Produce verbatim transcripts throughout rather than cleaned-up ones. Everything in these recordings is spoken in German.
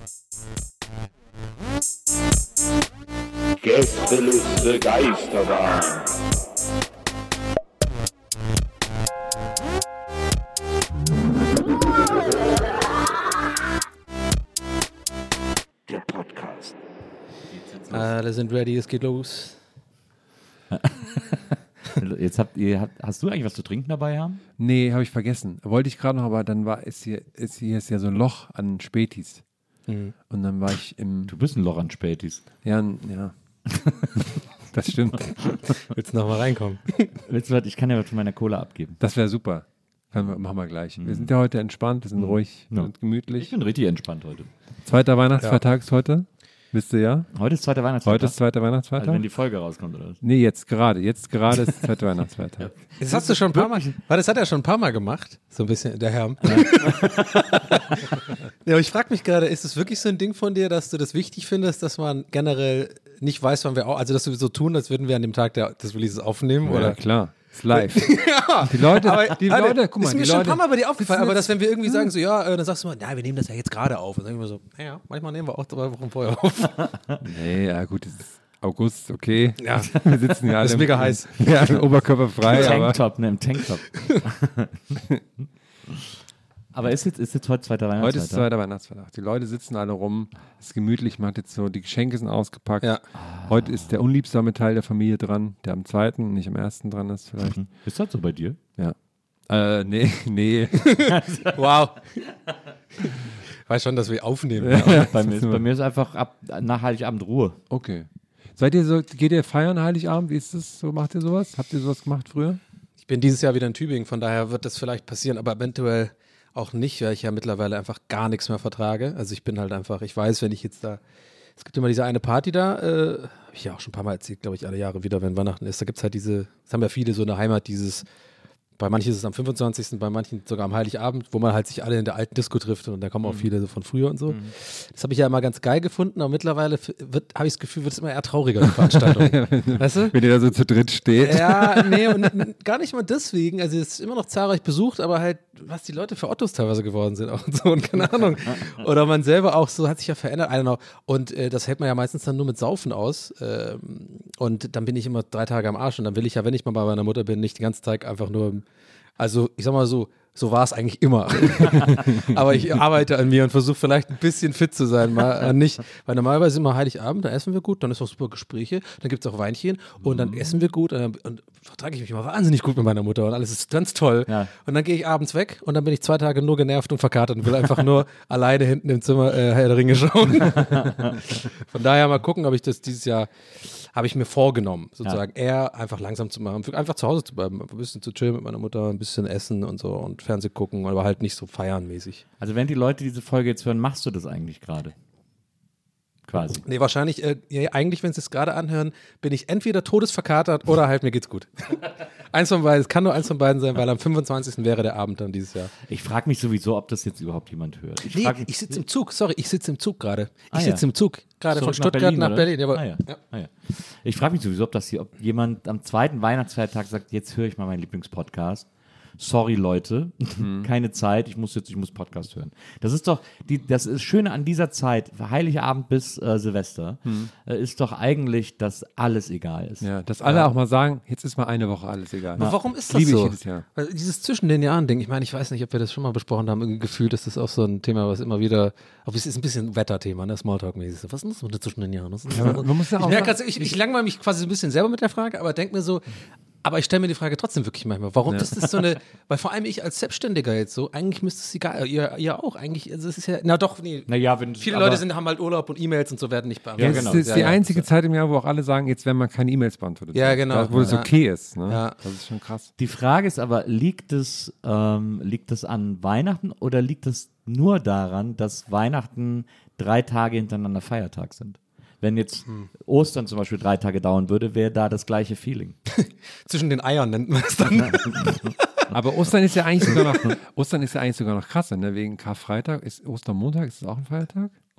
Gästeliste Geisterbahn. Der Podcast. Alle sind ready, es geht los. Jetzt habt ihr, habt, hast du eigentlich was zu trinken dabei, haben? Nee, habe ich vergessen. Wollte ich gerade noch, aber dann war ist hier, ist hier ist ja so ein Loch an Spätis. Mhm. Und dann war ich im. Du bist ein Loch an Spätis. Ja, n- ja. Das stimmt. Willst du noch mal reinkommen? Willst du was? Ich kann ja was von meiner Cola abgeben. Das wäre super. Können wir, machen wir gleich. Wir sind ja heute entspannt, wir sind ruhig Ja. und Ich gemütlich. bin richtig entspannt heute. Zweiter Weihnachtsfeiertag ist heute. Wisst ihr ja? Heute ist zweiter Weihnachtsfeiertag. Heute ist zweiter also Weihnachtsfeiertag. wenn die Folge rauskommt, oder was? Nee, jetzt gerade. Jetzt gerade ist der zweite Weihnachtsfeiertag. Das hast du schon ein paar Mal. Weil das hat er schon ein paar Mal gemacht. So ein bisschen, der Herr. Ja, aber ich frage mich gerade, ist es wirklich so ein Ding von dir, dass du das wichtig findest, dass man generell nicht weiß, wann wir auch, also dass wir so tun, als würden wir an dem Tag der, des Releases aufnehmen, Ja, oder? klar. Ist live. Ja, Die Leute, aber, die Alter, Leute, guck mal, ist mir die schon Leute, ein paar Mal bei dir aufgefallen, sitzen aber jetzt- dass wenn wir irgendwie sagen so, ja, äh, dann sagst du mal, nein, wir nehmen das ja jetzt gerade auf. Und dann sagen wir so, naja, manchmal nehmen wir auch drei Wochen vorher auf. Nee, ja gut, es ist August, okay. Ja. Wir sitzen ja alle Ist im- mega heiß. Ja, im Oberkörper frei, aber Tanktop, ne, im Tanktop. Aber ist jetzt, ist jetzt heute zweiter Weihnachtsfeiertag? heute ist zweiter Weihnachtsfeiertag. Die Leute sitzen alle rum, es ist gemütlich, man hat jetzt so, die Geschenke sind ausgepackt. Ja. Heute ist der unliebsame Teil der Familie dran, der am zweiten, nicht am ersten dran ist vielleicht. Mhm. Ist das so bei dir? Ja. Äh, nee, nee. Wow. Weiß schon, dass wir aufnehmen. Ja, Bei mir, ist, bei mir ist einfach ab, nach Heiligabend Ruhe. Okay. Seid ihr so, geht ihr feiern Heiligabend? Wie ist das so? Macht ihr sowas? Habt ihr sowas gemacht früher? Ich bin dieses Jahr wieder in Tübingen, von daher wird das vielleicht passieren, aber eventuell auch nicht, weil ich ja mittlerweile einfach gar nichts mehr vertrage. Also ich bin halt einfach, ich weiß, wenn ich jetzt da, es gibt immer diese eine Party da, äh, habe ich ja auch schon ein paar Mal erzählt, glaube ich, alle Jahre wieder, wenn Weihnachten ist, da gibt es halt diese, das haben ja viele so eine Heimat, dieses, bei manchen ist es am fünfundzwanzigsten, bei manchen sogar am Heiligabend, wo man halt sich alle in der alten Disco trifft und da kommen auch viele so von früher und so. Das habe ich ja immer ganz geil gefunden, aber mittlerweile f- wird, habe ich das Gefühl, wird es immer eher trauriger, die Veranstaltung. Weißt du? Wenn ihr da so zu dritt steht. Ja, nee, und n- gar nicht mal deswegen. Also es ist immer noch zahlreich besucht, aber halt, was die Leute für Ottos teilweise geworden sind auch und so und keine Ahnung. Oder man selber auch so, hat sich ja verändert. I don't know. Und äh, das hält man ja meistens dann nur mit Saufen aus. Ähm, und dann bin ich immer drei Tage am Arsch und dann will ich ja, wenn ich mal bei meiner Mutter bin, nicht den ganzen Tag einfach nur, im- also ich sag mal so, so war es eigentlich immer. Aber ich arbeite an mir und versuche vielleicht ein bisschen fit zu sein. Mal äh, nicht, weil normalerweise immer Heiligabend, da essen wir gut, dann ist auch super Gespräche, dann gibt es auch Weinchen und dann essen wir gut und, dann- und vertrage ich mich immer wahnsinnig gut mit meiner Mutter und alles ist ganz toll. Ja. Und dann gehe ich abends weg und dann bin ich zwei Tage nur genervt und verkatert und will einfach nur alleine hinten im Zimmer äh, Herr der Ringe schauen. Von daher mal gucken, ob ich das dieses Jahr, habe ich mir vorgenommen, sozusagen eher einfach langsam zu machen, einfach zu Hause zu bleiben, ein bisschen zu chillen mit meiner Mutter, ein bisschen essen und so und Fernseh gucken, aber halt nicht so feiernmäßig. Also wenn die Leute diese Folge jetzt hören, machst du das eigentlich gerade? Quasi. Nee, wahrscheinlich, äh, ja, eigentlich, wenn sie es gerade anhören, bin ich entweder todesverkatert oder halt mir geht's gut. Eins von beiden, es kann nur eins von beiden sein, weil am fünfundzwanzigsten wäre der Abend dann dieses Jahr. Ich frage mich sowieso, ob das jetzt überhaupt jemand hört. Ich Nee, frag mich, ich sitze im Zug, sorry, ich sitze im Zug gerade. Ich Ah, ja. sitze im Zug, gerade von Zurück nach Stuttgart nach Berlin, Berlin. oder? Jawohl. Ah, ja. Ah, ja. Ich frage mich sowieso, ob das hier, ob jemand am zweiten Weihnachtsfeiertag sagt, jetzt höre ich mal meinen Lieblingspodcast. Sorry, Leute, keine Zeit, ich muss jetzt, ich muss Podcast hören. Das ist doch, die, das ist Schöne an dieser Zeit, Heiligabend bis äh, Silvester, äh, ist doch eigentlich, dass alles egal ist. Ja, dass alle auch mal sagen, jetzt ist mal eine Woche alles egal. Aber warum ist das Liebe ich so? jedes Jahr. Weil dieses zwischen den Jahren Ding, ich meine, ich weiß nicht, ob wir das schon mal besprochen haben, irgendwie gefühlt ist das auch so ein Thema, was immer wieder, aber es ist ein bisschen ein Wetterthema, ne, Smalltalk-mäßig. Was ist denn zwischen den Jahren? Was ist Ja, man muss ja ich auch merke sagen- grad, ich, ich langweile mich quasi so ein bisschen selber mit der Frage, aber denke mir so, aber ich stelle mir die Frage trotzdem wirklich manchmal, warum ist das so eine, weil vor allem ich als Selbstständiger jetzt so, eigentlich müsste es egal, ihr, ihr auch, eigentlich, also es ist ja, na doch, nee, Naja, wenn viele aber- Leute sind, haben halt Urlaub und E-Mails und so werden nicht beantwortet. Ja, Das genau. ist Ja, die ja. einzige Zeit im Jahr, wo auch alle sagen, jetzt werden mal keine E-Mails beantwortet. Ja, genau. Da, wo es Ja. okay ist. Ne? Ja. Das ist schon krass. Die Frage ist aber, liegt es, ähm, liegt es an Weihnachten oder liegt es nur daran, dass Weihnachten drei Tage hintereinander Feiertag sind? Wenn jetzt Ostern zum Beispiel drei Tage dauern würde, wäre da das gleiche Feeling. Zwischen den Eiern nennt man es dann. Aber Ostern ist ja eigentlich sogar noch, Ostern ist ja eigentlich sogar noch krasser, ne? Wegen Karfreitag. Ist Ostermontag, ist das auch ein Feiertag?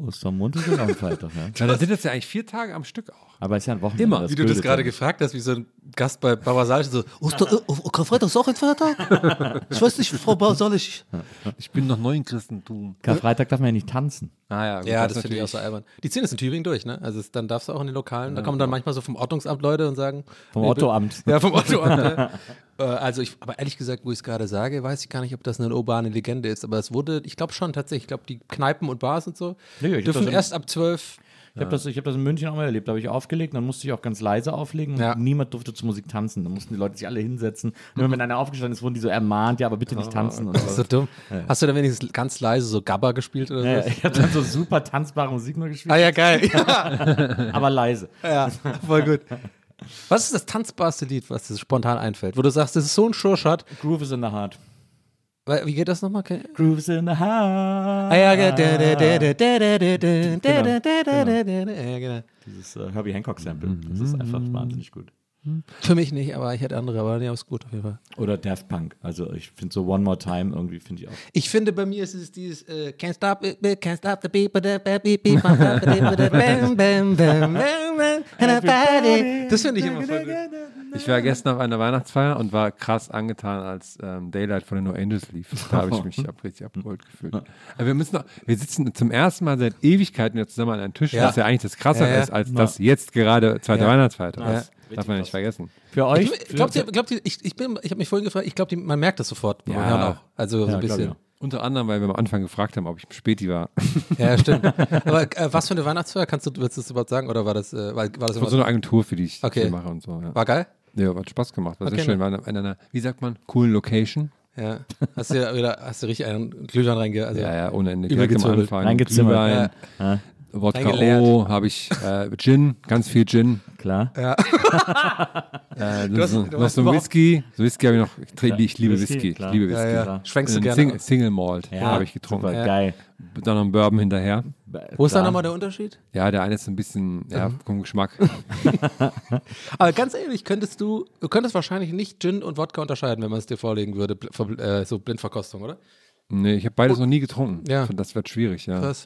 Ostermontag und am Freitag, ja. Ja, dann sind das ja eigentlich vier Tage am Stück auch. Aber es ist ja ein Wochenende. Immer. Wie du das bildet gerade ja. gefragt hast, wie so ein Gast bei Barbara so, Oster, äh, oh, Karfreitag ist auch ein Feiertag? Ich weiß nicht, Frau Basalisch. Ich bin noch neu im Christentum. Karfreitag darf man ja nicht tanzen. Ah ja, gut, Ja, das, finde ich auch natürlich- so albern. Die ziehen das in Tübingen durch, ne? Also es, dann darfst du auch in den Lokalen, da kommen dann manchmal so vom Ordnungsamt Leute und sagen. Vom nee, Ottoamt. Ja, vom Ottoamt. Ja. Äh, Also ich, aber ehrlich gesagt, wo ich es gerade sage, weiß ich gar nicht, ob das eine urbane Legende ist, aber es wurde, ich glaube schon tatsächlich, ich glaube die Kneipen und Bars und so Ja, ja, ich hab dürfen das in- erst ab zwölf. Ich habe das, ich hab das in München auch mal erlebt. Da habe ich aufgelegt, dann musste ich auch ganz leise auflegen. Ja. Und niemand durfte zur Musik tanzen. Dann mussten die Leute sich alle hinsetzen. Und immer wenn einer aufgestanden ist, wurden die so ermahnt, ja, aber bitte nicht tanzen. Und Das ist so dumm. Hast du da wenigstens ganz leise so Gabba gespielt oder ja, so? ich habe dann so super tanzbare Musik nur gespielt, Ah ja, geil. Ja, aber leise. ja, voll gut. Was ist das tanzbarste Lied, was dir spontan einfällt? Wo du sagst, das ist so ein Sure-Shot. Groove is in the heart. Weil- Wie geht das nochmal? Ke- Groove is in the heart. Ah ja, ge- da- da- da- da- da- da- da- da- da- da- da- da- da- da- ja, genau. Dieses äh, Herbie Hancock-Sample. Das ist einfach wahnsinnig gut. Für mich nicht, aber ich hätte andere, aber ja, ist gut auf jeden Fall. Oder Daft Punk. Also ich finde so One More Time irgendwie, finde ich auch. Ich finde, bei mir ist es dieses äh, Can't stop it, can't stop the beat, but the beat, beat, beat, bam, bam, bam, bam, bam, bam, bam, and I fight it. Das finde ich immer voll gut. Ich war gestern auf einer Weihnachtsfeier und war krass angetan, als ähm, Daylight von den No Angels lief. Da habe ich mich ab, richtig abgeholt gefühlt. Aber wir müssen noch, wir sitzen zum ersten Mal seit Ewigkeiten wieder zusammen an einem Tisch, Ja. was ja eigentlich das Krassere Ja, ja. ist, als das jetzt gerade zweite Ja. Weihnachtsfeiertag Ja. ist. Darf man nicht vergessen. Für euch? Ich, glaubt ihr, glaubt ihr, ich, ich, bin- ich habe mich vorhin gefragt, ich glaube, man merkt das sofort. beim Ja. Hören auch. Also so Ja, ein glaub ich bisschen. auch. Unter anderem, weil wir am Anfang gefragt haben, ob ich im Späti war. Ja, stimmt. Aber äh, was für eine Weihnachtsfeier? Kannst du, willst du das überhaupt sagen? Oder war das, äh, war, war das Das war immer so eine Agentur, für die ich Okay. viel mache und so. Ja, War geil? ja hat Spaß gemacht. War Okay, sehr schön. ne? War in einer, wie sagt man, coolen Location. Ja. Hast du ja wieder, hast du richtig einen Glühwein reinge... Also, Ja, ja, ohne Ende. Direkt am Übergezirbelt. Anfang. Reingezimmert. Glühwein, Ja, Wodka Reingeleert. O, habe ich äh, Gin, ganz viel Gin. klar. Äh, Du hast- so, du noch hast so überhaupt- Whisky. So Whisky habe ich noch. Ich, trinke- Ja, ich liebe Whisky, Whisky. klar. Ich liebe Ja, Whisky. ja. klar. Schwenkst du Ein gerne? Single, Single Malt Ja, habe ich getrunken. Super, Ja. geil. Dann noch ein Bourbon hinterher. Wo ist da Klar. nochmal der Unterschied? Ja, der eine ist so ein bisschen, ja, vom Geschmack. Aber ganz ehrlich, könntest du, du könntest wahrscheinlich nicht Gin und Wodka unterscheiden, wenn man es dir vorlegen würde, bl- ver- äh, so Blindverkostung, oder? Nee, ich habe beides noch nie getrunken. Ja. Das wird schwierig, ja. Was?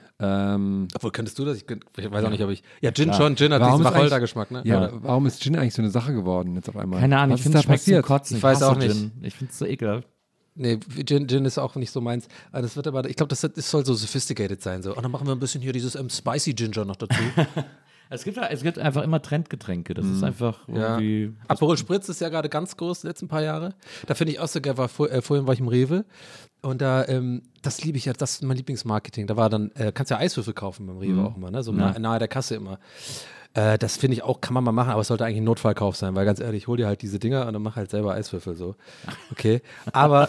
Ähm, Obwohl, könntest du das? Ich, könnt- ich weiß auch nicht, ob ich. Ja, Gin schon, Gin hat Warum diesen ist eigentlich- Wacholdergeschmack, ne? ja, Oder- warum ist Gin eigentlich so eine Sache geworden jetzt auf einmal? Keine Ahnung, Was ich ist finde da es schmeckt zum passiert? Kotzen. Ich weiß hasse auch nicht. Gin. Ich finde es so ekelhaft. Nee, Gin, Gin ist auch nicht so meins. Aber Das wird aber, ich glaube, das, das soll so sophisticated sein. So. Und dann machen wir ein bisschen hier dieses ähm, Spicy Ginger noch dazu. Es gibt, es gibt einfach immer Trendgetränke. Das ist einfach Ja. irgendwie. Aperol Spritz ist ja gerade ganz groß, die letzten paar Jahre. Da finde ich auch so geil, war, vor, äh, vorhin war ich im Rewe und da, ähm, das liebe ich ja, das ist mein Lieblingsmarketing. Da war dann, äh, kannst ja Eiswürfel kaufen beim Rewe auch immer, ne? So Ja. nahe, nahe der Kasse immer. Äh, das finde ich auch, kann man mal machen, aber es sollte eigentlich ein Notfallkauf sein, weil ganz ehrlich, hol dir halt diese Dinger und dann mach halt selber Eiswürfel so. Okay. Aber.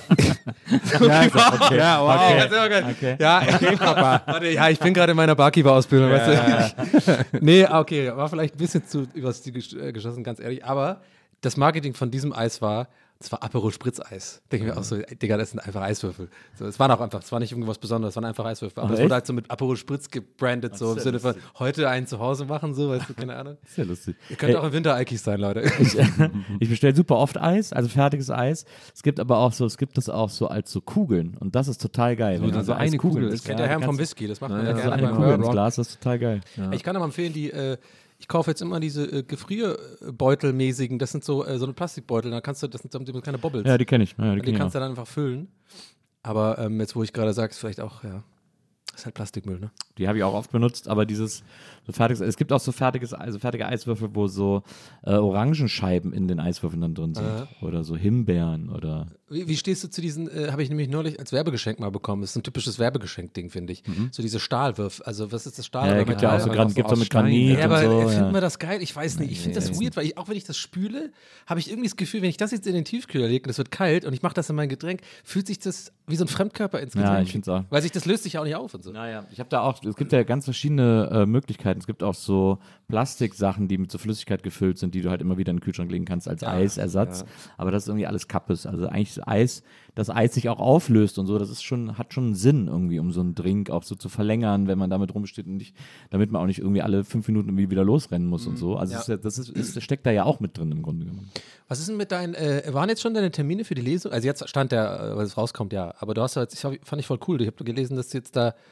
Ja, okay. Ja, wow. Okay. Das ist immer geil. Okay. Ja, okay, Papa. Warte, ja, ich bin gerade in meiner Barkeeper-Ausbildung, weißt du? Nee, okay, war vielleicht ein bisschen zu übers Ziel gesch- äh, geschossen, ganz ehrlich. Aber das Marketing von diesem Eis war, das war Aperol Spritz-Eis. Denke ich mir auch so, ey, Digga, das sind einfach Eiswürfel. So, es waren auch einfach, es war nicht irgendwas Besonderes, es waren einfach Eiswürfel. Aber Ach, es echt? wurde halt so mit Aperol Spritz gebrandet, so im ist ja Sinne von, lustig. heute einen zu Hause machen, so, weißt du, keine Ahnung. Sehr lustig. Ihr könnt Ey, auch im Winter Eikis sein, Leute. Ich, ich bestelle super oft Eis, also fertiges Eis. Es gibt aber auch so, es gibt das auch so als so Kugeln und das ist total geil. wenn da man so eine Eiskugeln Kugel isst. ist. Kennt der Herrn vom Whisky, das macht man ja, Ja, So gerne eine beim Kugel Hören. ins Glas, das ist total geil. Ich kann aber empfehlen, die, äh, ich kaufe jetzt immer diese äh, Gefrierbeutelmäßigen, das sind so, äh, so eine Plastikbeutel, da kannst du, das sind so so kleine Bobbles. Ja, die kenne ich. Ja, die Und die kenn ich kannst auch. du dann einfach füllen. Aber ähm, jetzt, wo ich gerade sage, ist vielleicht auch, ja, ist halt Plastikmüll, ne? Die habe ich auch oft benutzt, aber dieses so fertiges, es gibt auch so fertiges, also fertige Eiswürfel, wo so äh, Orangenscheiben in den Eiswürfeln dann drin sind. Oder so Himbeeren oder. Wie, wie stehst du zu diesen, äh, habe ich nämlich neulich als Werbegeschenk mal bekommen. Das ist ein typisches Werbegeschenk-Ding, finde ich. So diese Stahlwürfel, also was ist das Stahl? Ja, oder gibt ja auch so, Metall? Gran- gibt's auch aus mit Stein. Granit Ja, und aber so. äh, finden Ja. wir das geil? Ich weiß nicht. Ich finde das weird, weil ich, auch wenn ich das spüle, habe ich irgendwie das Gefühl, wenn ich das jetzt in den Tiefkühler lege und es wird kalt und ich mache das in mein Getränk, fühlt sich das wie so ein Fremdkörper ins Getränk. Ja, ich finde es auch. Weil sich das löst sich ja auch nicht auf und so. Naja, ich habe da auch, es gibt ja ganz verschiedene äh, Möglichkeiten. Es gibt auch so Plastiksachen, die mit so Flüssigkeit gefüllt sind, die du halt immer wieder in den Kühlschrank legen kannst als Eisersatz. Aber das ist irgendwie alles Kappes. Also eigentlich das Eis, das Eis sich auch auflöst und so, das ist schon, hat schon einen Sinn irgendwie, um so einen Drink auch so zu verlängern, wenn man damit rumsteht und nicht, damit man auch nicht irgendwie alle fünf Minuten irgendwie wieder losrennen muss und so. Also Ja. es ist ja, das, ist, ist, das steckt da ja auch mit drin im Grunde genommen. Was ist denn mit deinen, äh, waren jetzt schon deine Termine für die Lesung? Also jetzt stand der, äh, weil es rauskommt, ja. Aber du hast ja jetzt, ich hab, fand ich voll cool. Ich habe gelesen, dass du jetzt da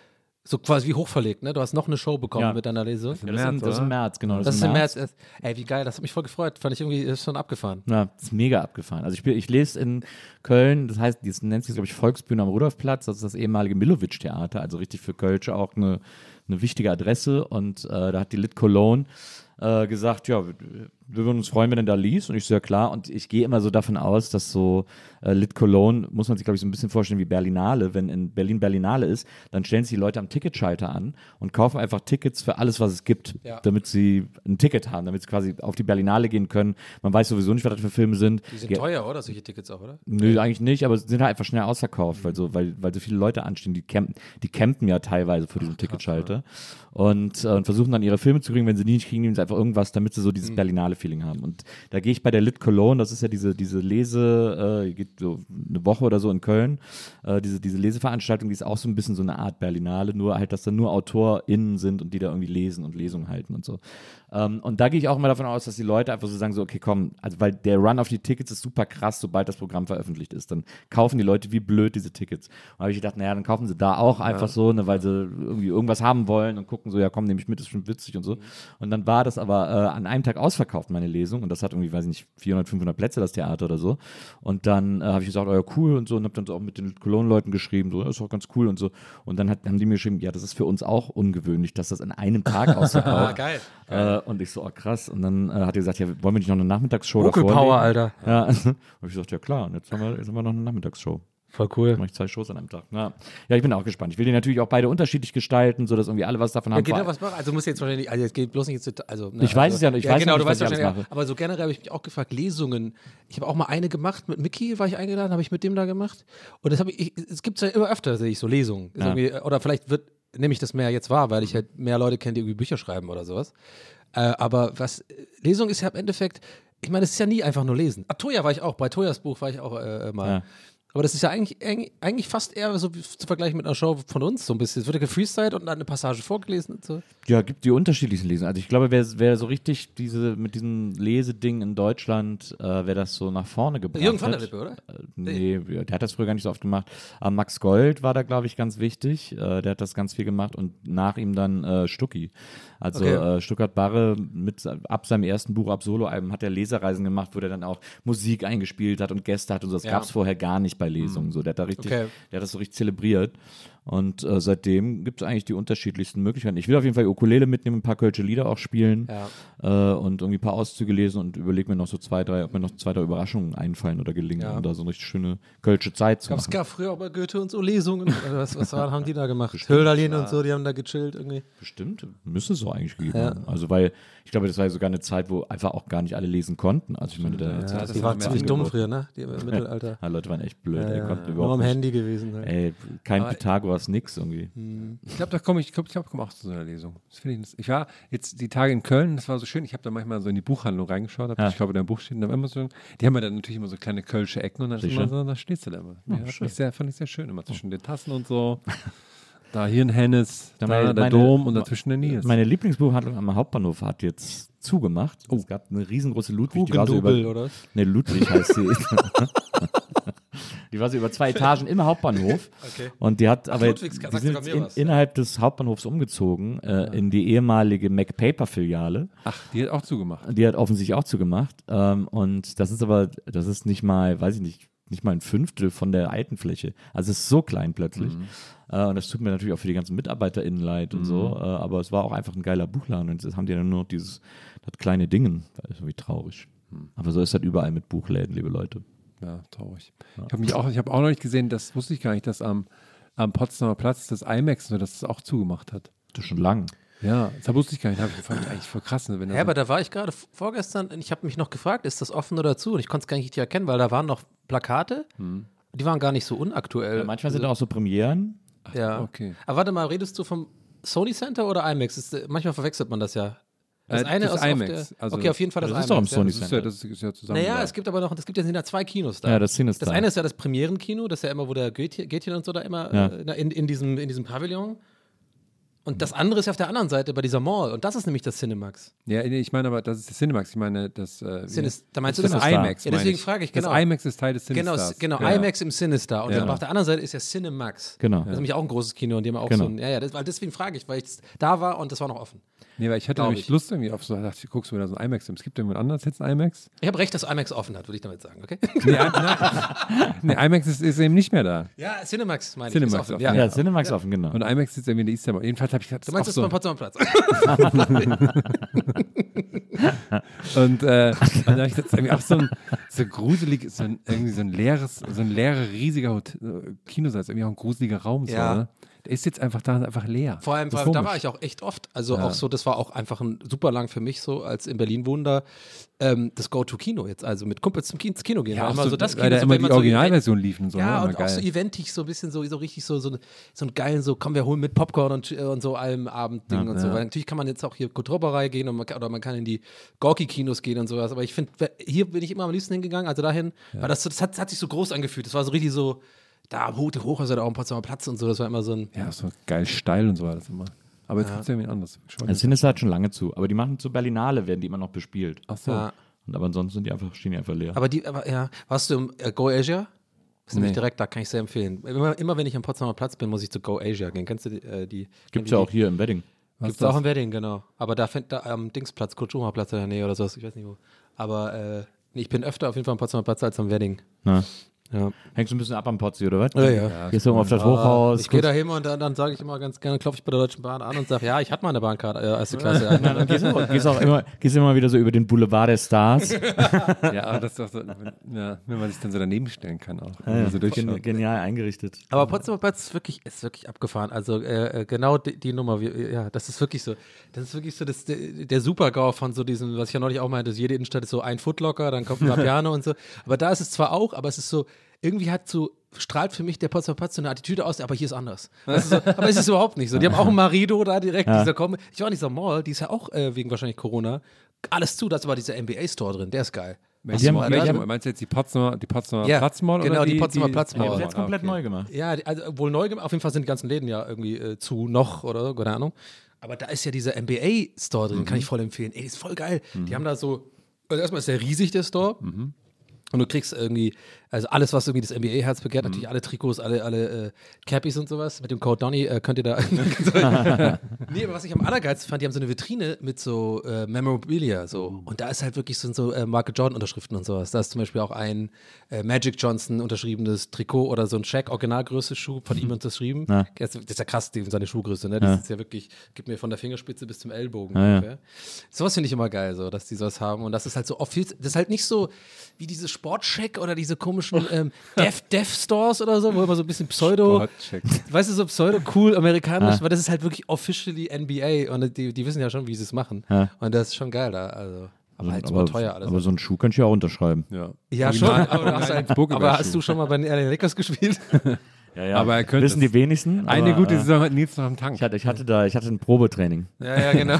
So quasi wie hochverlegt, ne? Du hast noch eine Show bekommen Ja. mit deiner Lese. Das, ist im, März, das ist im oder? März, genau. Das ist im März erst. Ey, wie geil, das hat mich voll gefreut. Fand ich irgendwie, ist schon abgefahren. Ja, das ist mega abgefahren. Also ich, spiel, ich lese in Köln, das heißt, das nennt sich, glaube ich, Volksbühne am Rudolfplatz. Das ist das ehemalige Millowitsch-Theater, also richtig für Kölsche auch eine, eine wichtige Adresse. Und äh, da hat die Lit Cologne äh, gesagt, ja, wir, wir würden uns freuen, wenn er da liest. Und ich so, ja klar. Und ich gehe immer so davon aus, dass so äh, Lit Cologne, muss man sich, glaube ich, so ein bisschen vorstellen wie Berlinale. Wenn in Berlin Berlinale ist, dann stellen sich die Leute am Ticketschalter an und kaufen einfach Tickets für alles, was es gibt, Ja. damit sie ein Ticket haben, damit sie quasi auf die Berlinale gehen können. Man weiß sowieso nicht, was das für Filme sind. Die sind Ge- teuer, oder? Solche Tickets auch, oder? Nö, eigentlich nicht, aber sie sind halt einfach schnell ausverkauft, weil so, weil, weil so viele Leute anstehen, die campen, die campen ja teilweise vor diesem Ticketschalter und, äh, und versuchen dann ihre Filme zu kriegen. Wenn sie die nicht kriegen, nehmen sie einfach irgendwas, damit sie so dieses Berlinale-Feeling haben. Und da gehe ich bei der Lit Cologne, das ist ja diese, diese Lese, äh, geht so eine Woche oder so in Köln, äh, diese, diese Leseveranstaltung, die ist auch so ein bisschen so eine Art Berlinale, nur halt, dass da nur AutorInnen sind und die da irgendwie lesen und Lesungen halten und so. Ähm, und da gehe ich auch immer davon aus, dass die Leute einfach so sagen, so, okay, komm, also weil der Run auf die Tickets ist super krass, sobald das Programm veröffentlicht ist. Dann kaufen die Leute wie blöd diese Tickets. Und da habe ich gedacht, naja, dann kaufen sie da auch einfach so, ne, weil sie irgendwie irgendwas haben wollen und gucken so, ja komm, nehme ich mit, ist schon witzig und so. Und dann war das aber äh, an einem Tag ausverkauft, meine Lesung. Und das hat irgendwie, weiß ich nicht, vierhundert, fünfhundert Plätze, das Theater oder so. Und dann äh, habe ich gesagt, oh ja, cool und so. Und habe dann so auch mit den Cologne-Leuten geschrieben, so, ist auch ganz cool und so. Und dann hat, haben die mir geschrieben, ja, das ist für uns auch ungewöhnlich, dass das an einem Tag ausverkauft. geil. Äh, und ich so, oh krass. Und dann äh, hat er gesagt, ja, wollen wir nicht noch eine Nachmittagsshow Vocal davor Power, legen? Alter. Ja, habe ich gesagt, ja klar. Und jetzt haben wir, jetzt haben wir noch eine Nachmittagsshow. Voll cool. Mache ich zwei Shows an einem Tag. Ja. ja, ich bin auch gespannt. Ich will die natürlich auch beide unterschiedlich gestalten, sodass irgendwie alle was davon Ja, haben. geht Vor- da was machen? Also muss jetzt wahrscheinlich, also jetzt geht bloß nicht ins Detail, also, ne, Ich weiß also, es ja nicht, ich weiß genau, ja du nicht, weißt was ich alles wahrscheinlich, mache. aber so generell habe ich mich auch gefragt, Lesungen. Ich habe auch mal eine gemacht mit Mickey, war ich eingeladen, habe ich mit dem da gemacht. Und das habe ich, ich es gibt ja immer öfter, sehe ich so Lesungen. Ist Ja. irgendwie- Oder vielleicht wird, nehme ich das mehr jetzt wahr, weil ich halt mehr Leute kenne, die irgendwie Bücher schreiben oder sowas. Äh, aber was, Lesung ist ja im Endeffekt, ich meine, es ist ja nie einfach nur lesen. Ah, Toya war ich auch, bei Toyas Buch war ich auch äh, mal. Ja. Aber das ist ja eigentlich, eigentlich- eigentlich fast eher so wie zu vergleichen mit einer Show von uns, so ein bisschen. Es wird ja gefreestylt und dann eine Passage vorgelesen und so. Ja, gibt die unterschiedlichsten Lesungen. Also ich glaube, wer, wer so richtig diese mit diesem Leseding in Deutschland, äh, wer das so nach vorne gebracht Jürgen van der hat. Lippe, oder? Äh, nee, der hat das früher gar nicht so oft gemacht. Aber Max Gold war da, glaube ich, ganz wichtig. Äh, der hat das ganz viel gemacht und nach ihm dann äh, Stucki. Also Okay. äh, Stuttgart Barre mit ab seinem ersten Buch, ab Soloalbum, hat er Lesereisen gemacht, wo der dann auch Musik eingespielt hat und Gäste hat und so. Das Ja. gab es vorher gar nicht bei Lesungen. So, der hat da richtig, Okay. der hat das so richtig zelebriert. Und äh, seitdem gibt es eigentlich die unterschiedlichsten Möglichkeiten. Ich will auf jeden Fall Ukulele mitnehmen, ein paar kölsche Lieder auch spielen Ja. äh, und irgendwie ein paar Auszüge lesen und überlege mir noch so zwei, drei, ob mir noch zwei, drei Überraschungen einfallen oder gelingen, Ja. um da so eine richtig schöne kölsche Zeit zu Gab es machen. gab früher auch bei Goethe und so Lesungen. Oder was, was waren, haben die da gemacht? Hölderlin und so, die haben da gechillt irgendwie. Bestimmt, müsste es so eigentlich gegeben Ja. haben. Also weil, ich glaube, das war ja sogar eine Zeit, wo einfach auch gar nicht alle lesen konnten. Also ich meine, da jetzt Ja, hat das die noch waren mehr ziemlich dumm Angebot. früher, ne? Die im Mittelalter. Ja, Leute waren echt blöd, Ja, ey, ja, konnten nur überhaupt am nicht. Handy gewesen. Halt. Ey, kein Aber- Pythagoras, nix irgendwie. Ich glaube, da komme ich, ich glaube, ich glaub, komme auch zu so einer Lesung. Das finde ich, ich war jetzt die Tage in Köln, das war so schön. Ich habe da manchmal so in die Buchhandlung reingeschaut, hab, Ja. ich glaube, da im Buch steht da immer so, die haben ja dann natürlich immer so kleine kölsche Ecken und dann ist Sicher. immer so, da stehst du da immer. Ja, fand, schön. ich sehr, fand ich sehr schön, immer zwischen den Tassen und so. Da hier ein Hennes, da Meine- der meine- Dom und dazwischen der Nils. Meine Lieblingsbuchhandlung am Hauptbahnhof hat jetzt zugemacht. Es gab eine riesengroße Ludwig, die war so über, Hugendubel, oder? ne, Ludwig heißt sie. Die war so über zwei Etagen im Hauptbahnhof. Okay. Und die hat, aber Ludwigs, die sagt sind sogar jetzt mir in, was. innerhalb des Hauptbahnhofs umgezogen, äh, in die ehemalige MacPaper-Filiale. Ach, die hat auch zugemacht. Die hat offensichtlich auch zugemacht. Ähm, und das ist aber, das ist nicht mal, weiß ich nicht, nicht mal ein Fünftel von der alten Fläche. Also es ist so klein plötzlich. Äh, und das tut mir natürlich auch für die ganzen MitarbeiterInnen leid und so. Äh, aber es war auch einfach ein geiler Buchladen. Und jetzt haben die dann nur noch dieses, das kleine Dingen. Das ist irgendwie traurig. Aber so ist das überall mit Buchläden, liebe Leute. Ja, traurig. Ich habe mich auch, ich habe auch noch nicht gesehen, das wusste ich gar nicht, dass am, am Potsdamer Platz das IMAX, so, dass es auch zugemacht hat. Das ist schon lang. Ja, das wusste ich gar nicht. Hab ich fand ich eigentlich voll krass. Ne, wenn da Ja, so- aber da war ich gerade v- vorgestern und ich habe mich noch gefragt, ist das offen oder zu? Und ich konnte es gar nicht richtig erkennen, weil da waren noch Plakate, die waren gar nicht so unaktuell. Ja, manchmal sind auch so Premieren. Ja. okay. Aber warte mal, redest du vom Sony Center oder IMAX? Ist, äh, manchmal verwechselt man das ja. Das Äh, eine das ist auf IMAX, der, also- okay, auf jeden Fall das, Das ist doch IMAX. am Sony Das ist ja, das ist ja zusammen. Naja, es gibt aber noch, es gibt ja sind ja zwei Kinos da. Ja, das Cine ist Das da. eine ist ja das Premierenkino, das ist ja immer, wo der Goethe- Gätchen und so da immer Ja. äh, in, in, diesem, in diesem Pavillon. Und das andere ist ja auf der anderen Seite bei dieser Mall. Und das ist nämlich das Cinemax. Ja, nee, ich meine aber, das ist der Cinemax. Ich meine, das. Äh, Cinis, da meinst du das das? ist IMAX. Ja, meine deswegen ich. frage ich, genau. Das IMAX ist Teil des Genau, Cinestars. genau, IMAX im Cinestar. Und Ja. dann auf der anderen Seite ist ja Cinemax. Genau. Das ist nämlich auch ein großes Kino, in dem auch Genau. so ein. Ja, ja, das, weil deswegen frage ich, weil ich da war und das war noch offen. Nee, weil ich hatte Glaub nämlich ich. Lust irgendwie auf so, dachte ich, guckst du mir da so ein IMAX. Es gibt irgendwann anders jetzt ein IMAX? Ich habe recht, dass IMAX offen hat, würde ich damit sagen, okay? Nee, I- nein, nee IMAX ist, ist eben nicht mehr da. Ja, Cinemax meine ich. Cinemax ist offen. offen, Ja. Ja, Cinemax offen, genau. Und IMAX sitzt irgendwie in der Easter Mall. Jedenfalls habe ich gesagt, Du meinst das so. beim Potsdamer Platz? Und, äh, und dann habe ich gesagt, irgendwie auch so ein so gruselig, so ein, irgendwie so ein leeres, so ein leerer, riesiger Hotel, Kinosaal, ist irgendwie auch ein gruseliger Raum. So, Ja. ne? Der ist jetzt einfach da, einfach leer. Vor allem, Das ist vor allem da komisch. war ich auch echt oft. Also auch so, das war auch einfach ein super lang für mich so, als in Berlin Wunder, ähm, das Go-To-Kino jetzt, also mit Kumpels zum Kino, ins Kino gehen. Ja, War auch immer so, so das weil da so, immer wenn die man so Originalversion liefen und so. Ja, ne? und Immer auch so geil. eventig, so ein bisschen so, so richtig so, so, so einen geilen, so, komm, wir holen mit Popcorn und, und so allem Abendding Ja, und so. ja. Weil natürlich kann man jetzt auch hier Kulturberei gehen und man kann, oder man kann in die Gorki-Kinos gehen und sowas. Aber ich finde, hier bin ich immer am liebsten hingegangen, also dahin, weil das, so- das, hat, das hat sich so groß angefühlt. Das war so richtig so, da hoch, hoch also da auch ein Potsdamer Platz und so. Das war immer so ein. Ja, so geil steil und so war das immer. Aber jetzt gibt es irgendwie anderes. Das Sinister hat schon lange zu, aber die machen zur Berlinale, werden die immer noch bespielt. Ach so. Ja. Und aber ansonsten sind die einfach, stehen die einfach leer. Aber die, aber ja, warst du im äh, Go Asia? Das ist nämlich Nee. direkt, da kann ich sehr empfehlen. Immer, immer wenn ich am Potsdamer Platz bin, muss ich zu Go Asia gehen. Kennst du die? Äh, die Gibt's ja auch hier im Wedding. Was Gibt ist es auch das? im Wedding, genau. Aber da fängt da am Dingsplatz, Kurt-Schumacher-Platz in der Nähe oder sowas, ich weiß nicht wo. Aber äh, nee, ich bin öfter auf jeden Fall am Potsdamer Platz als am Wedding. Na, Ja. hängst du ein bisschen ab am Potzi, oder was? Ja, ja. Gehst du immer auf das Hochhaus? Ich gehe da hin und dann, dann sage ich immer ganz gerne, klopfe ich bei der Deutschen Bahn an und sage, ja, ich hatte mal eine Bahnkarte, äh, erste Klasse. Ja. Dann gehst du gehst auch immer, gehst immer wieder so über den Boulevard der Stars. Ja, aber das ist doch so, wenn, ja, wenn man sich dann so daneben stellen kann auch. Wenn man so durchschaut. Gen genial eingerichtet. Aber Potsdamer Platz ist wirklich, ist wirklich abgefahren. Also äh, äh, genau die, die Nummer, wie, ja, das ist wirklich so. Das ist wirklich so das, der, der Super-GAU von so diesem, was ich ja neulich auch meinte, jede Innenstadt ist so ein Footlocker, dann kommt ein Vapiano und so. Aber da ist es zwar auch, aber es ist so, irgendwie hat so, strahlt für mich der Potsdamer Platz so eine Attitüde aus, aber hier ist anders. Das ist so, aber es ist überhaupt nicht so. Die haben auch ein Marido da direkt, Ja. dieser Kom ich war in dieser Mall, die ist ja auch äh, wegen wahrscheinlich Corona, alles zu, da ist aber dieser N B A-Store drin, der ist geil. Welche, Die haben- Mall- die welche, haben- Mall? Meinst du jetzt die Potsdamer, die Potsdamer Ja, Platzmall? genau, oder die die Potsdamer die, Platzmall. Die haben Oh, sie jetzt komplett okay. neu gemacht. Ja, die- also wohl neu gemacht. Auf jeden Fall sind die ganzen Läden ja irgendwie äh, zu noch oder so, keine Ahnung. Aber da ist ja dieser N B A-Store drin, kann ich voll empfehlen. Ey, die ist voll geil. Die haben da so, also erstmal ist der riesig, der Store. Und du kriegst irgendwie, also alles, was irgendwie das N B A-Herz begehrt, natürlich alle Trikots, alle, alle äh, Cappies und sowas. Mit dem Code Donny äh, könnt ihr da. Nee, aber was ich am allergeilsten fand, die haben so eine Vitrine mit so äh, Memorabilia. So. Und da ist halt wirklich so, so äh, Michael Jordan-Unterschriften und sowas. Da ist zum Beispiel auch ein äh, Magic Johnson unterschriebenes Trikot oder so ein Shaq Originalgröße Schuh von ihm unterschrieben. Ja. Das ist ja krass, die, seine Schuhgröße, ne? Das Ja. ist ja wirklich, gibt mir von der Fingerspitze bis zum Ellbogen. Ja, ja. ungefähr. Sowas finde ich immer geil, so, dass die sowas haben. Und das ist halt so oft, das ist halt nicht so wie diese Sportcheck oder diese komischen ähm, Dev, Dev Stores oder so, wo immer so ein bisschen Pseudo, Sportcheck. weißt du, so pseudo-cool amerikanisch, Ja. weil das ist halt wirklich officially N B A und die, die wissen ja schon, wie sie es machen. Ja. Und das ist schon geil da, also. Aber halt super aber, teuer alles. aber so einen Schuh kannst du ja auch unterschreiben. Ja, ja, schon, Original- aber, du hast, halt, Burgerberg-Schuh. aber hast du schon mal bei den L A Lakers gespielt? Ja, ja. Aber er könnte Wissen es. die wenigsten. Eine aber, gute äh, Saison hat Nils noch am Tank. Ich hatte, ich hatte da, ich hatte ein Probetraining. Ja, ja, genau.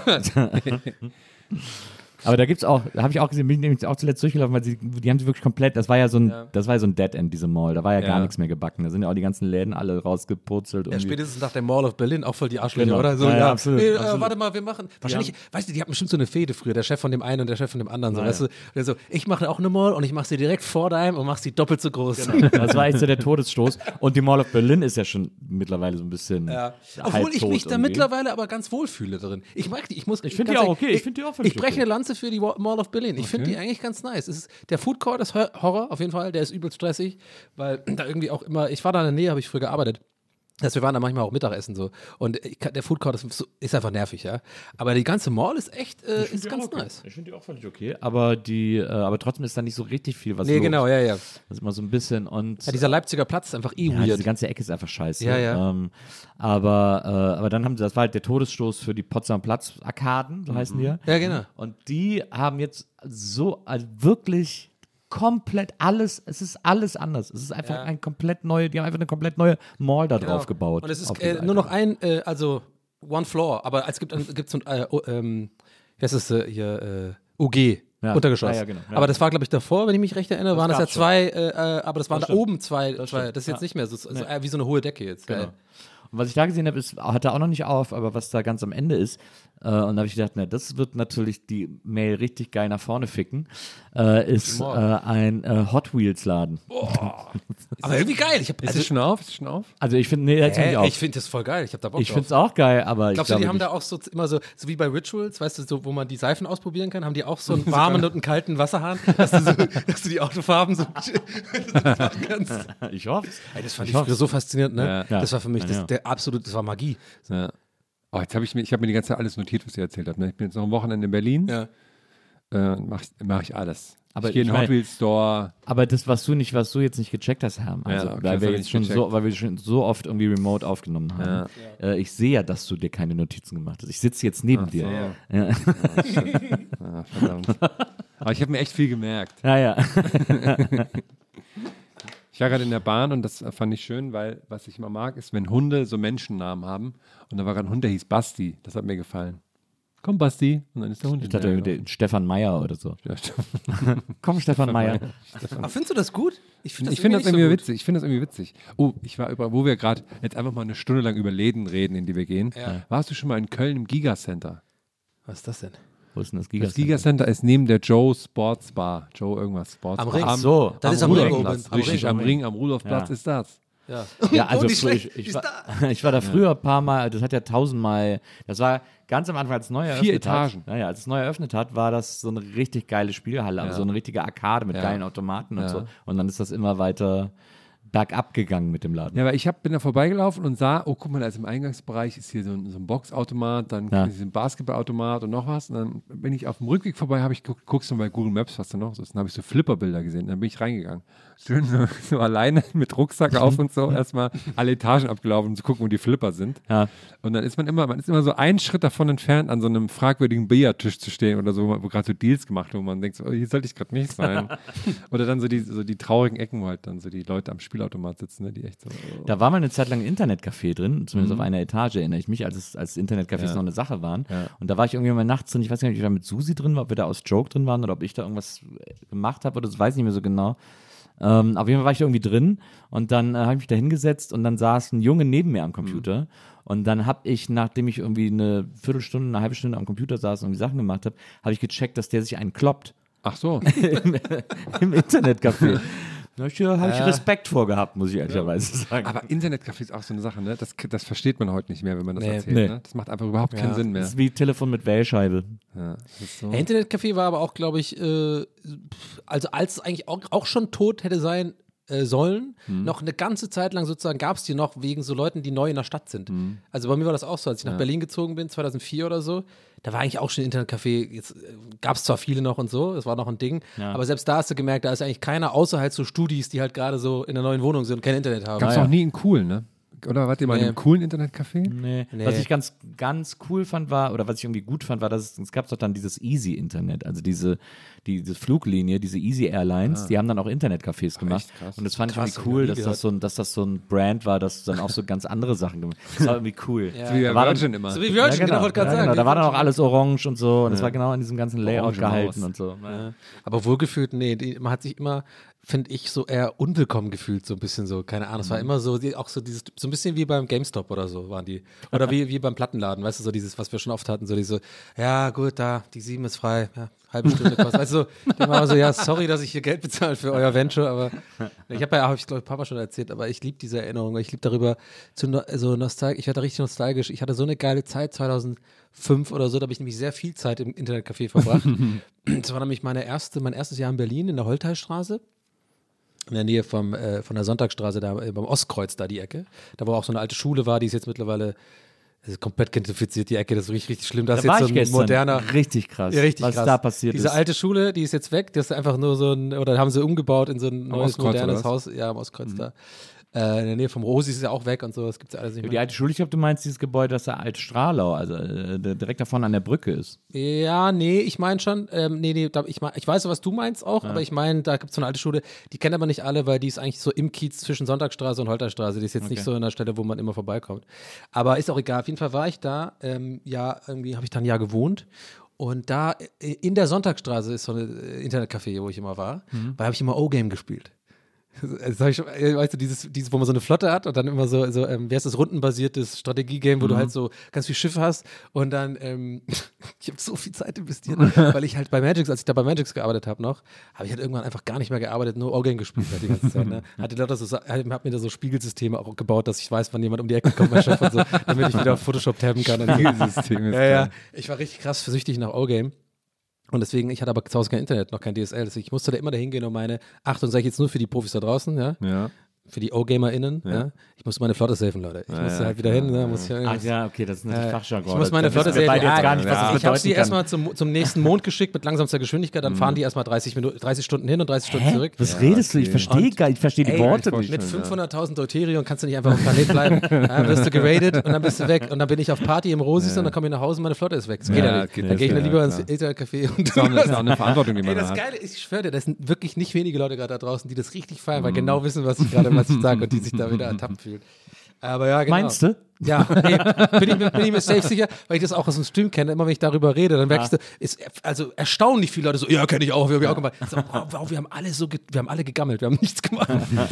Aber da gibt's auch, da habe ich auch gesehen, bin ich nämlich auch zuletzt durchgelaufen, weil sie, die haben sie wirklich komplett, das war ja so ein, Ja. das war ja so ein Dead End, diese Mall, da war ja, Ja. gar nichts mehr gebacken. Da sind ja auch die ganzen Läden alle rausgepurzelt. Ja, irgendwie. spätestens nach der Mall of Berlin auch voll die Arschlöcher, Genau. oder? So, Ja, ja, absolut, Nee, äh, absolut. warte mal, wir machen. Wahrscheinlich, weißt du, die hatten bestimmt so eine Fehde früher, der Chef von dem einen und der Chef von dem anderen. So, Ja, weißt du, der so, ich mache auch eine Mall und ich mache sie direkt vor deinem und mache sie doppelt so groß. Das war echt so der Todesstoß. Und die Mall of Berlin ist ja schon mittlerweile so ein bisschen. Ja. halb Obwohl ich tot mich da irgendwie. mittlerweile aber ganz wohl fühle drin. Ich mag die, ich muss. Ich finde die ganz auch ehrlich, okay, ich finde die auch völlig Ich breche okay. eine Lanze für die Wa- Mall of Berlin. Ich finde die eigentlich ganz nice. Es ist, der Food Court ist Hor- Horror, auf jeden Fall. Der ist übelst stressig, weil da irgendwie auch immer, ich war da in der Nähe, habe ich früher gearbeitet. Also wir waren da manchmal auch Mittagessen so. Und ich, kann- der Food Court ist, so- ist einfach nervig, ja. Aber die ganze Mall ist echt, äh, ist ganz okay. nice. Ich finde die auch völlig okay. Aber die, äh, aber trotzdem ist da nicht so richtig viel was Nee, los. genau, ja, ja. Das ist immer so ein bisschen und Ja, dieser Leipziger Platz ist einfach eh ja, weird. diese ganze Ecke ist einfach scheiße. Ja, ja. Ähm, aber, äh, aber dann haben sie, das war halt der Todesstoß für die Potsdamer Platz Arkaden, so heißen die ja. Ja, genau. Und die haben jetzt so also wirklich komplett alles, es ist alles anders. Es ist einfach Ja. ein komplett neue, die haben einfach eine komplett neue Mall da Genau. drauf gebaut. Und es auf ist die äh, Seite. nur noch ein, äh, also One Floor, aber es gibt, es gibt so ein, äh, oh, ähm, wie heißt das äh, hier, äh, U G. Ja. Untergeschoss. Ja, ja, genau. Ja. Aber das war, glaube ich, davor, wenn ich mich recht erinnere, waren das ja gab's schon. zwei, äh, äh, aber das waren Das da stimmt. oben zwei, Das zwei. stimmt. Das ist jetzt Ja. nicht mehr so, so Nee. äh, wie so eine hohe Decke jetzt. Genau. Geil. Und was ich da gesehen habe, ist, hat er auch noch nicht auf, aber was da ganz am Ende ist, äh, und da habe ich gedacht, na, das wird natürlich die Mail richtig geil nach vorne ficken, äh, ist äh, ein äh, Hot Wheels Laden. Aber irgendwie geil. Ich hab, Ist also, es schon auf? Ist es schon auf? Also ich finde, nee, jetzt Hä? nicht auf. Ich finde das voll geil. Ich habe da Bock Ich drauf. finde es auch geil, aber ich Glaubst du, glaube die haben nicht. da auch so immer so, so wie bei Rituals, weißt du, so, wo man die Seifen ausprobieren kann, haben die auch so einen warmen und einen kalten Wasserhahn, dass du, so, dass du die Autofarben so das machen kannst. Ich hoffe Ey, das fand ich früher so faszinierend, ne? Ja. Das war für mich das, Ja. der absolute, das war Magie. Ja. Oh, jetzt habe ich mir, ich habe mir die ganze Zeit alles notiert, was ihr erzählt habt. Ne? Ich bin jetzt noch ein Wochenende in Berlin. Ja. Äh, mache ich, mach ich alles. Aber ich gehe in ich den mein- Hot Wheels Store. Aber das, was du nicht, was du jetzt nicht gecheckt hast, Herr, also, Ja, okay, weil das wir hab ich jetzt schon nicht so, weil wir schon so oft irgendwie remote aufgenommen haben. Äh, ich sehe ja, dass du dir keine Notizen gemacht hast. Ich sitze jetzt neben dir. Ja. Ah, verdammt. Aber ich habe mir echt viel gemerkt. ja, ja. Ich war gerade in der Bahn und das fand ich schön, weil was ich immer mag, ist, wenn Hunde so Menschennamen haben. Und da war gerade ein Hund, der hieß Basti. Das hat mir gefallen. Komm, Basti. Und dann ist der Hund Ich dachte, hinterher der Stefan Meyer oder so. gelaufen. Komm, Stefan Meyer. Aber findest du das gut? Ich finde Ich finde das irgendwie nicht so gut. witzig. Ich finde das irgendwie witzig. Oh, ich war über, wo wir gerade jetzt einfach mal eine Stunde lang über Läden reden, in die wir gehen. Ja. Warst du schon mal in Köln im Gigacenter? Was ist das denn? Wo ist denn das Das Gigacenter? Gigacenter ist neben der Joe Sports Bar. Joe irgendwas Sports Am Bar. Ring. Ach so. Das am ist am Ring Rudolfplatz. oben. Am Richtig, Ring. am Ring, am Rudolfplatz Ja. ist das. Ja. Ja, also Oh, die früher- schlecht. ich, ich, Ist war, da. ich war da früher ein paar Mal, das hat ja tausendmal, das war ganz am Anfang, als es neu eröffnet Vier hat. Etagen. Ja, ja, als es neu eröffnet hat, war das so eine richtig geile Spielhalle, also Ja. so eine richtige Arkade mit Ja. geilen Automaten und Ja. so. Und dann ist das immer weiter bergab gegangen mit dem Laden. Ja, aber ich hab, bin da vorbeigelaufen und sah, oh, guck mal, da ist im Eingangsbereich ist hier so ein, so ein Boxautomat, dann Ja. ist ein Basketballautomat und noch was. Und dann bin ich auf dem Rückweg vorbei, habe ich geguckt, guckst du bei Google Maps, was da noch so ist. Dann habe ich so Flipperbilder gesehen. Dann bin ich reingegangen. Schön so, so alleine mit Rucksack auf und so, erstmal alle Etagen abgelaufen, um zu gucken, wo die Flipper sind. Ja. Und dann ist man immer, man ist immer so einen Schritt davon entfernt, an so einem fragwürdigen Billardtisch zu stehen oder so, wo gerade so Deals gemacht werden, wo man denkt, so, oh, hier sollte ich gerade nicht sein. Oder dann so die, so die traurigen Ecken, wo halt dann so die Leute am Spielautomat sitzen, ne, die echt so. Oh. Da war mal eine Zeit lang ein Internetcafé drin, zumindest auf einer Etage, erinnere ich mich, als, es, als Internetcafés Ja. noch eine Sache waren. Ja. Und da war ich irgendwie mal nachts drin, ich weiß gar nicht, ob ich da mit Susi drin war, ob wir da aus Joke drin waren oder ob ich da irgendwas gemacht habe oder das weiß ich nicht mehr so genau. Ähm, auf jeden Fall war ich da irgendwie drin und dann äh, habe ich mich da hingesetzt und dann saß ein Junge neben mir am Computer Mhm. und dann habe ich, nachdem ich irgendwie eine Viertelstunde, eine halbe Stunde am Computer saß und irgendwie Sachen gemacht habe, habe ich gecheckt, dass der sich einen kloppt Ach so. im, im Internetcafé. Da habe ich, hab ich Respekt vor gehabt, muss ich ehrlicherweise sagen. Aber Internetcafé ist auch so eine Sache, ne? Das, das versteht man heute nicht mehr, wenn man das Nee. erzählt. Nee. Ne? Das macht einfach überhaupt keinen Ja. Sinn mehr. Das ist wie Telefon mit Wählscheibe. Ja, das ist so. Ja, Internetcafé war aber auch, glaube ich, äh, also als es eigentlich auch, auch schon tot hätte sein äh, sollen, Mhm. noch eine ganze Zeit lang sozusagen gab es die noch wegen so Leuten, die neu in der Stadt sind. Mhm. Also bei mir war das auch so, als ich nach Berlin gezogen bin, zweitausendvier oder so, da war eigentlich auch schon Internetcafé, jetzt gab es zwar viele noch und so, das war noch ein Ding, Ja. aber selbst da hast du gemerkt, da ist eigentlich keiner außer halt so Studis, die halt gerade so in der neuen Wohnung sind und kein Internet haben. Gab es Ah, ja. auch nie einen coolen, ne? Oder wart ihr mal in Nee. einem coolen Internetcafé? Nee. Nee. Was ich ganz, ganz cool fand war, oder was ich irgendwie gut fand, war, dass es, es gab doch dann dieses Easy-Internet, also diese, die, diese Fluglinie, diese Easy Airlines, die haben dann auch Internetcafés gemacht. echt krass. Und das fand Krass, ich hab irgendwie cool, ich noch dass nie das, so ein, dass das so ein Brand war, das dann auch so ganz andere Sachen gemacht hat. Das war irgendwie cool. Ja. Wie Da bei war dann- Virgin immer. So wie Virgin, genau, wollte gerade ja, sagen. genau. Da wie war dann auch Virgin. alles orange und so. Und es war genau in diesem ganzen Layout Orange gehalten Maus. und so. Ja. Aber wohlgefühlt, nee, die, man hat sich immer, finde ich, so eher unwillkommen gefühlt, so ein bisschen so, keine Ahnung, es war immer so, die, auch so dieses, so ein bisschen wie beim GameStop oder so waren die, oder wie, wie beim Plattenladen, weißt du, so dieses, was wir schon oft hatten, so diese, ja gut, da, die sieben ist frei, ja, halbe Stunde kostet, weißt du, so, die waren so, ja, sorry, dass ich hier Geld bezahle für euer Venture, aber ich habe ja, habe ich glaube ich Papa schon erzählt, aber ich liebe diese Erinnerung, weil ich liebe darüber, zu, no- so nostalgisch, ich werde richtig nostalgisch, ich hatte so eine geile Zeit, zweitausendfünf oder so, da habe ich nämlich sehr viel Zeit im Internetcafé verbracht. Das war nämlich meine erste, mein erstes Jahr in Berlin in der Holtheilstraße. In der Nähe vom, äh, von der Sonntagsstraße, da äh, beim Ostkreuz, da die Ecke. Da wo auch so eine alte Schule war, die ist jetzt mittlerweile das ist komplett gentrifiziert, die Ecke, das ist richtig, richtig schlimm. Da ist Da war jetzt so ich ein gestern. moderner. Richtig krass, Ja, richtig was krass. da passiert Diese ist. alte Schule, die ist jetzt weg, das ist einfach nur so ein, oder haben sie umgebaut in so ein neues, Ostkreuz, modernes oder was? Haus, ja, am Ostkreuz da. Äh, in der Nähe vom Rosi ist es ja auch weg und so, das gibt es ja alles nicht Die mehr. alte Schule, ich glaube, du meinst dieses Gebäude, das da Alt-Stralau, also äh, direkt davon an der Brücke ist. Ja, nee, ich meine schon, ähm, nee, nee, da, ich, mein, ich weiß, was du meinst auch, aber ich meine, da gibt es so eine alte Schule, die kennt aber nicht alle, weil die ist eigentlich so im Kiez zwischen Sonntagsstraße und Holterstraße, die ist jetzt nicht Okay. so an der Stelle, wo man immer vorbeikommt. Aber ist auch egal, auf jeden Fall war ich da, ähm, ja, irgendwie habe ich da ein Jahr gewohnt und da äh, in der Sonntagsstraße ist so ein äh, Internetcafé, wo ich immer war, Mhm. weil habe ich immer O-Game gespielt. Das hab ich schon, weißt du, dieses, dieses, wo man so eine Flotte hat und dann immer so, so ähm, wie heißt das, rundenbasiertes Strategie-Game, wo mhm. du halt so ganz viel Schiffe hast und dann, ähm, ich habe so viel Zeit investiert, weil ich halt bei Magix, als ich da bei Magix gearbeitet habe noch, habe ich halt irgendwann einfach gar nicht mehr gearbeitet, nur O-Game gespielt halt die ganze Zeit. Ne? Hatte lauter so, hab mir da so Spiegelsysteme auch gebaut, dass ich weiß, wann jemand um die Ecke kommt, mein Chef und so, damit ich wieder auf Photoshop tabben kann. Spiegelsystem ist ja, ja, ich war richtig krass süchtig nach O-Game. Und deswegen, ich hatte aber zu Hause kein Internet, noch kein D S L. Deswegen, ich musste da immer dahin gehen und meine, Achtung, sage ich jetzt nur für die Profis da draußen, ja. Ja. Für die O-GamerInnen, ja. ja. Ich musste meine Flotte safen, Leute. Ich ja, musste ja, halt wieder klar, hin. Ne? Ja. Muss ich, Ach ja, okay, das ist natürlich äh, Fachjargon. Ich muss meine Flotte safen. Wir jetzt gar nicht, was ja, das ich habe sie kann. erstmal zum, zum nächsten Mond geschickt mit langsamster Geschwindigkeit, dann mhm. fahren die erstmal dreißig Minuten, dreißig Stunden hin und dreißig Stunden Hä? zurück. Was ja, redest du? okay. Ich verstehe gar ich verstehe die Ey, Worte nicht. Mit fünfhunderttausend Deuterium kannst du nicht einfach auf dem Planet bleiben. Dann wirst du geradet und dann bist du weg. Und dann bin ich auf Party im Rosis ja. und dann komme ich nach Hause und meine Flotte ist weg. Das ja, geht ja nicht. geht Dann gehe ich ja, dann lieber ja, ins Intercafé. Und das ist auch eine, das ist auch eine Verantwortung, die man Ey, das da hat. Geile ist, ich schwöre dir, das sind wirklich nicht wenige Leute gerade da draußen, die das richtig feiern, weil genau wissen, was ich gerade was ich sage und die sich da wieder ertappt fühlen. Aber ja, genau. Meinst du? Ja, nee, bin, ich, bin ich mir safe sicher, weil ich das auch aus dem Stream kenne. Immer wenn ich darüber rede, dann merkst du, ist also erstaunlich viele Leute so, ja, kenne ich auch, wir haben ja auch gemacht. So, wow, wow, wir haben alle so, ge- wir haben alle gegammelt, wir haben nichts gemacht.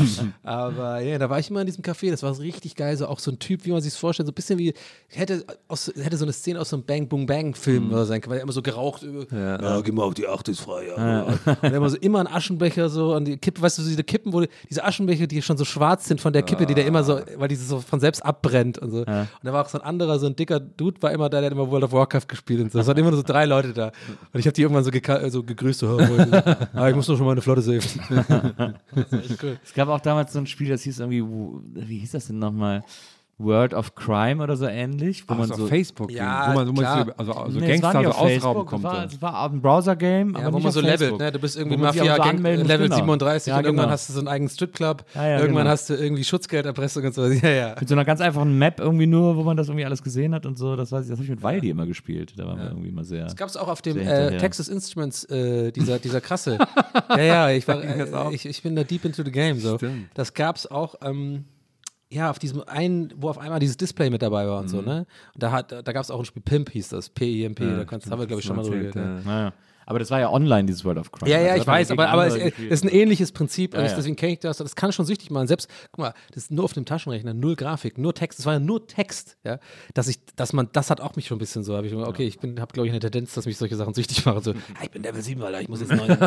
Aber ja, da war ich immer in diesem Café, das war so richtig geil, so auch so ein Typ, wie man sich vorstellt, so ein bisschen wie, hätte, aus, hätte so eine Szene aus so einem Bang Boom Bang Film mhm. oder sein können, weil er immer so geraucht, Ja, ja, geh mal auf die acht, ist frei, ja. ja. Und immer so immer ein Aschenbecher so und die Kippe, weißt du, diese Kippen, wo die, diese Aschenbecher, die schon so schwarz sind von der Kippe, die der immer so, weil die so von selbst abbrennt und so. Ja. Und da war auch so ein anderer, so ein dicker Dude war immer da, der hat immer World of Warcraft gespielt und so. Es waren immer nur so drei Leute da. Und ich habe die irgendwann so, geka- so gegrüßt, so, ah, ich muss doch schon mal eine Flotte safen. Das war echt cool. Es gab auch damals so ein Spiel, das hieß irgendwie, wie hieß das denn nochmal? World of Crime oder so ähnlich, wo Ach, man so so auf Facebook, Ja, wo man, wo man klar. so, also, also Nee, es Gangster war nicht so auf ausrauben Facebook, kommt. Es war, so. es war ein Browser-Game, aber Ja, wo nicht man auf so levelt, Facebook. ne? Du bist irgendwie Wo man sich aber so Mafia-Gang, anmelden muss, Level genau. siebenunddreißig Ja, und irgendwann genau. hast du so einen eigenen Stripclub, Ja, ja, irgendwann genau. hast du irgendwie Schutzgelderpressung und so. Ja, ja. Mit so einer ganz einfachen Map irgendwie nur, wo man das irgendwie alles gesehen hat und so. Das, weiß ich, das habe ich mit Waldi immer gespielt. Da waren wir irgendwie immer sehr. Das gab es auch auf dem Sehr äh, hinterher. Texas Instruments, äh, dieser, dieser krasse. ja, ja, ich, war, äh, ich, ich bin da deep into the game. So. Stimmt. Das gab es auch, ähm, ja, auf diesem einen, wo auf einmal dieses Display mit dabei war und so, ne? Und da, hat, da gab es auch ein Spiel Pimp, hieß das, P I M P, Ja, da kannst, stimmt, haben wir, glaube ich, schon mal das drüber erzählt, geredet. ja. Naja. Aber das war ja online, dieses World of Crime. Ja, ja, Also ich hat man weiß, gegen aber, aber es andere es gespielt. ist ein ähnliches Prinzip. Ja, und ja. Deswegen kenne ich das. Das kann schon süchtig machen. Selbst, guck mal, das ist nur auf dem Taschenrechner, null Grafik, nur Text. Das war ja nur Text. Ja? Dass ich, dass man, das hat auch mich schon ein bisschen so. Hab ich, okay, ich habe, glaube ich, eine Tendenz, dass mich solche Sachen süchtig machen. So, ah, ich bin Level sieben, Alter, ich muss jetzt neun.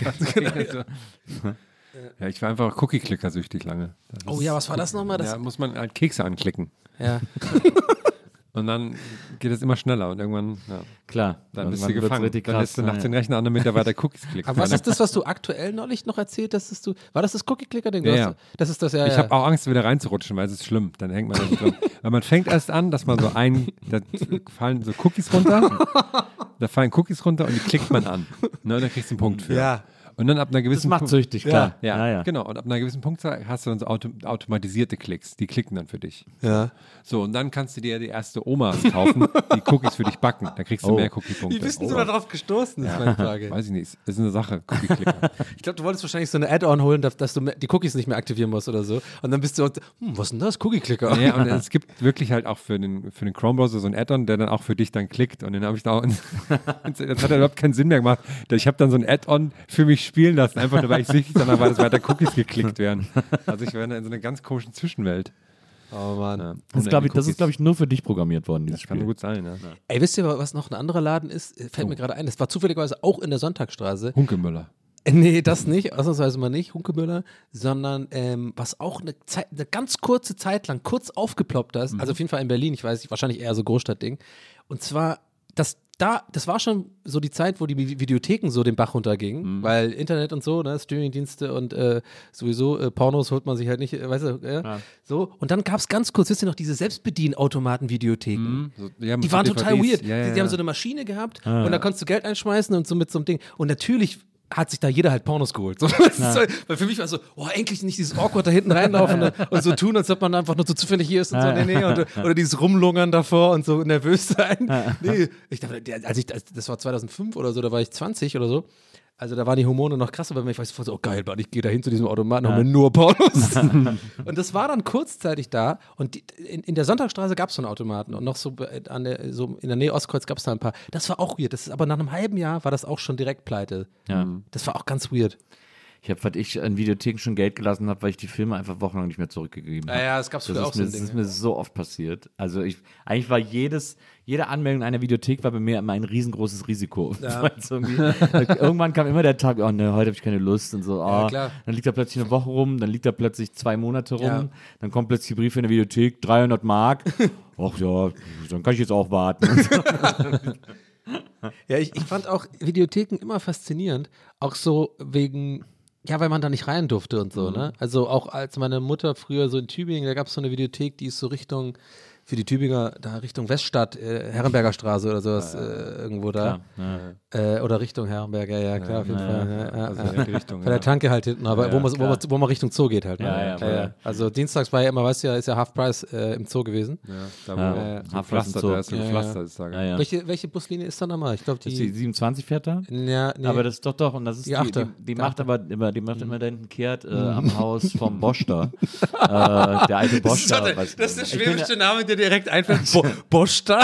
Ja, ich war einfach Cookie-Clicker süchtig lange. Das Oh ist- ja, was war das nochmal? Das, Ja, muss man halt Kekse anklicken. ja. Und dann geht es immer schneller und irgendwann, ja, Klar, dann und bist man du wird's gefangen. richtig Dann krass. lässt du nachts den Rechner an, damit er weiter Cookies klickt. Aber was ist das, was du aktuell neulich noch erzählt hast? Dass du, war das das Cookie-Clicker-Ding? Du Ja, hast- ja. Das ist das, ja. Ich ja. habe auch Angst, wieder reinzurutschen, weil es ist schlimm. Dann hängt man da so drin. Weil man fängt erst an, dass man so ein, da fallen so Cookies runter, da fallen Cookies runter und die klickt man an. Ne, und dann kriegst du einen Punkt für. Ja. Und dann ab einer Das gewissen macht Punkt- süchtig, klar. Ja, ja, ja. genau. Und ab einer gewissen Punktzahl hast du dann so auto automatisierte Klicks. Die klicken dann für dich. Ja. So, und dann kannst du dir die erste Omas kaufen, die Cookies für dich backen. Da kriegst du Oh. mehr Cookie-Punkte. Wie bist denn Oh. du da drauf gestoßen, ist meine Frage. Weiß ich nicht. Das ist eine Sache, Cookie-Clicker. Ich glaube, du wolltest wahrscheinlich so eine Add-on holen, dass, dass du mehr- die Cookies nicht mehr aktivieren musst oder so. Und dann bist du, hm, was ist denn das? Cookie-Clicker. Ja, und es gibt wirklich halt auch für den, für den Chrome-Browser so ein Add-on, der dann auch für dich dann klickt. Und den habe ich da auch. Das hat ja überhaupt keinen Sinn mehr gemacht. Ich habe dann so ein Add-on für mich spielen lassen, einfach nur weil ich süchtig danach war, dass weiter Cookies geklickt werden. Also ich war da in so einer ganz komischen Zwischenwelt. Oh Mann. Ja. Das ist, glaube ich, das ist, glaub ich, nur für dich programmiert worden, dieses Das kann Spiel. gut sein, ja. Ey, wisst ihr, was noch ein anderer Laden ist? Fällt mir gerade ein. Das war zufälligerweise auch in der Sonntagstraße. Hunkemüller. Äh, Nee, das nicht, ausnahmsweise mal nicht, Hunkemüller, sondern ähm, was auch eine, Zeit, eine ganz kurze Zeit lang kurz aufgeploppt ist, also auf jeden Fall in Berlin, ich weiß nicht, wahrscheinlich eher so Großstadtding. Und zwar, das da, das war schon so die Zeit, wo die Vi- Videotheken so den Bach runtergingen, weil Internet und so, ne, Streamingdienste und äh, sowieso äh, Pornos holt man sich halt nicht, äh, weißt du, ja, Ja. so. Und dann gab es ganz kurz, wisst ihr noch, diese Selbstbedienautomaten-Videotheken. So, die haben Die so waren D V total Ds. weird. Ja, ja, die, die ja. haben so eine Maschine gehabt Ah, und ja. da konntest du Geld einschmeißen und so mit so einem Ding. Und natürlich hat sich da jeder halt Pornos geholt. So, das ist so, weil für mich war es so, oh, endlich nicht dieses Awkward da hinten reinlaufen und, und so tun, als ob man einfach nur so zufällig hier ist und so, nee, nee, und, oder dieses Rumlungern davor und so nervös sein. Nee, ich dachte, der- als ich, das das war zweitausendfünf oder so, da war ich zwanzig oder so. Also da waren die Hormone noch krasser, weil ich weiß so, oh geil, Mann, ich gehe da hin zu diesem Automaten und hol mir nur Pornos. Und das war dann kurzzeitig da und die, in, in der Sonntagsstraße gab es so einen Automaten und noch so, an der, so in der Nähe Ostkreuz gab es da ein paar. Das war auch weird, das ist aber nach einem halben Jahr war das auch schon direkt pleite. Ja. Das war auch ganz weird. Ich habe, was ich an Videotheken schon Geld gelassen habe, weil ich die Filme einfach wochenlang nicht mehr zurückgegeben habe. Ja, ja, das gab's früher das auch ist so mir, ein Das Ding. ist mir so oft passiert. Also ich, eigentlich war jedes, jede Anmeldung einer Videothek war bei mir immer ein riesengroßes Risiko. Ja. Weil es irgendwie- Irgendwann kam immer der Tag, oh ne, heute habe ich keine Lust und so. Oh, Ja, klar. Dann liegt da plötzlich eine Woche rum, dann liegt da plötzlich zwei Monate rum, Ja. dann kommt plötzlich ein Brief in der Videothek, dreihundert Mark. Ach ja, dann kann ich jetzt auch warten. Ja, ich, ich fand auch Videotheken immer faszinierend, auch so wegen, ja, weil man da nicht rein durfte und so, ne? Also auch als meine Mutter früher so in Tübingen, da gab es so eine Videothek, die ist so Richtung, für die Tübinger, da Richtung Weststadt, äh, Herrenberger Straße oder sowas, äh, irgendwo da. Äh, oder Richtung Herrenberg, ja, ja, klar, auf jeden Fall. Ja, ja, Also ja. in die Richtung. Bei der Tanke halt hinten, aber Ja, wo, ja, man, wo, man, wo man Richtung Zoo geht halt. Ne? Ja, ja, voll. Also dienstags war ja immer, weißt du ja, ist ja Half-Price äh, im Zoo gewesen. Ja, da wo Ja. so Half-Price gepflastert, und da ist so so. Ja, gepflastert ja. ist da. Ja, ja. Welche, welche Buslinie ist da nochmal? Ich glaube, Ist die die. siebenundzwanzig fährt da? Ja, nee. Aber das ist doch doch, und das ist Die die, Achte. die, die Die macht Achte. aber immer, die macht immer da hinten kehrt äh, am Haus vom Bosch da. äh, der alte Bosch da. weiß- das ist der Ich bin schwäbische Name, der direkt einfällt. Bo Bosch da?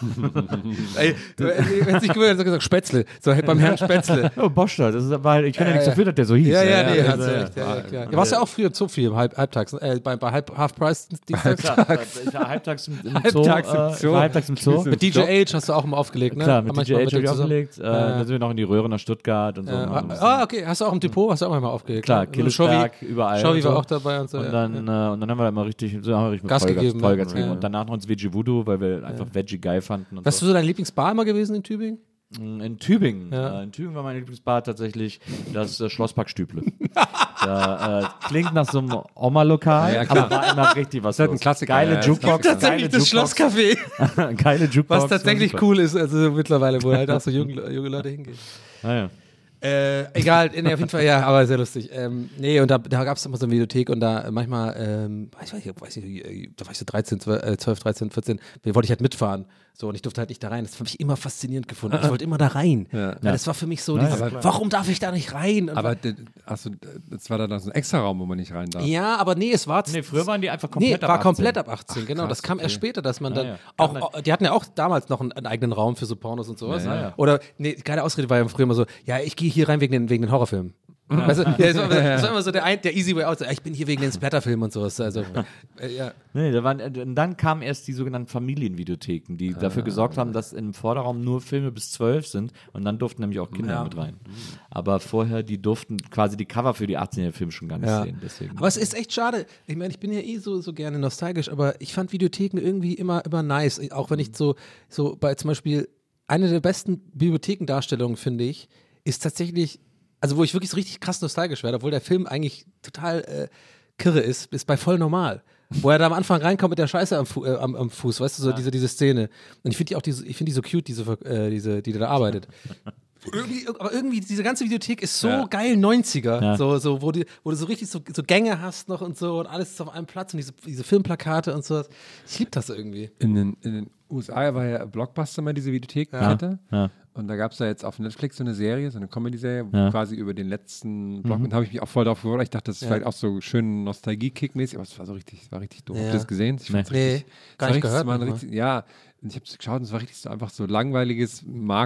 Ey, wenn es nicht gewöhnt, hat er gesagt Spätzle. So, beim Herrn Spätzle. Ja, oh, Bosch da, das ist aber halt, ich kann ja, Ja, nichts ja. dafür, dass der so hieß. Ja, ja, nee, ja, hast du ja, recht. Ja, ja, klar. Ja, warst ja auch früher im Zoo viel, halb, halbtags, äh, bei, bei halb, Half-Price dienstags. Klar, ich war halbtags im, im Zoo. Halbtags im äh, ich Zoo. war halbtags im Zoo. Mit D J H hast du auch immer aufgelegt, ne? Klar, mit Manchmal D J H habe dem ich zusammen. aufgelegt. Äh, Ja. Dann sind wir noch in die Röhre nach Stuttgart und so. Ja, Machen ein bisschen- ah, okay, hast du auch im Depot, hast du auch manchmal aufgelegt. Klar, ne? Killesberg, Shovi- überall. Shovi und so. war auch dabei und so. Und ja. dann, äh, und dann haben wir da mal richtig, so haben wir richtig mit Gas Vollgas, gegeben, ne? Vollgas Ja. gegeben. Ja. Und danach noch ins Veggie Voodoo, weil wir einfach Veggie geil fanden. Und Was ist so. so dein Lieblingsbar immer gewesen in Tübingen? In Tübingen. Ja. Äh, in Tübingen war mein Lieblingsbar tatsächlich das äh, Schlosspark Stüble. da, äh, klingt nach so einem Oma-Lokal, Ja, klar. aber war immer richtig was ist halt ein los. Klassiker, Geile ja, ist Jukebox. Klassiker. geile Jukebox, Schlosscafé. Geile Jukebox. Was tatsächlich war super. cool ist, also mittlerweile, wo halt auch so junge, junge Leute hingehen. Ah, ja. Äh, egal, nee, auf jeden Fall, ja, aber sehr lustig. Ähm, nee, und da, da gab es immer so eine Videothek und da manchmal, ähm, ich weiß nicht, weiß nicht, äh, da war ich so dreizehn, zwölf, dreizehn, vierzehn, da wollte ich halt mitfahren. So, und ich durfte halt nicht da rein. Das fand ich immer faszinierend gefunden. Ich wollte immer da rein. Ja. Weil das war für mich so, Ja, dieses, ja, klar. warum darf ich da nicht rein? Und Aber d- achso, das war dann so ein extra Raum, wo man nicht rein darf. ja, aber nee, es war. Nee, früher waren die einfach komplett Nee, ab war achtzehn. komplett ab achtzehn, genau. krass, das kam erst okay. später, dass man dann ja. auch, Kann auch, die hatten ja auch damals noch einen, einen eigenen Raum für so Pornos und sowas. Ja, ja. Oder, nee, keine Ausrede war ja früher immer so, ja, ich gehe hier rein wegen den, wegen den Horrorfilmen. Weißt du, ja, das, war, das war immer so der, ein, der easy way out, so, ich bin hier wegen den Splatterfilmen und sowas. Also, äh, ja. Nee, da waren, äh, und dann kamen erst die sogenannten Familienvideotheken, die dafür gesorgt haben, dass im Vorderraum nur Filme bis zwölf sind und dann durften nämlich auch Kinder Ja. mit rein. Aber vorher, die durften quasi die Cover für die achtzehnjährigen Filme schon gar nicht Ja. sehen. Deswegen. Aber es ist echt schade. Ich meine, ich bin ja eh so, so gerne nostalgisch, aber ich fand Videotheken irgendwie immer, immer nice. Auch wenn ich so, so bei zum Beispiel, eine der besten Bibliothekendarstellungen, finde ich, ist tatsächlich, also wo ich wirklich so richtig krass nostalgisch werde, obwohl der Film eigentlich total äh, kirre ist, ist bei Voll Normal. Wo er da am Anfang reinkommt mit der Scheiße am, Fu äh, am, am Fuß, weißt du, so diese, diese Szene. Und ich finde die auch, diese, ich finde die so cute, diese, äh, diese, die da arbeitet. Irgendwie, aber irgendwie, diese ganze Videothek ist so Ja. geil neunziger, Ja. so, so, wo, die, wo du so richtig so, so Gänge hast noch und so und alles ist auf einem Platz und diese, diese Filmplakate und so. Ich liebe das irgendwie. In den, in den U S A war ja Blockbuster mal diese Videothekkette. Ja. Und da gab es ja jetzt auf Netflix so eine Serie, so eine Comedy-Serie, Ja. quasi über den letzten Block. Und da habe ich mich auch voll drauf gefreut. Ich dachte, das ist Ja. vielleicht auch so schön Nostalgie-Kick-mäßig, aber es war so richtig, es war richtig doof. Ja. Habt ihr das gesehen? Ich Nee. fand's Nee, richtig, gar es war nicht richtig, gehört es war ein noch mal. richtig, ja, und ich habe es geschaut und es war richtig so einfach so langweiliges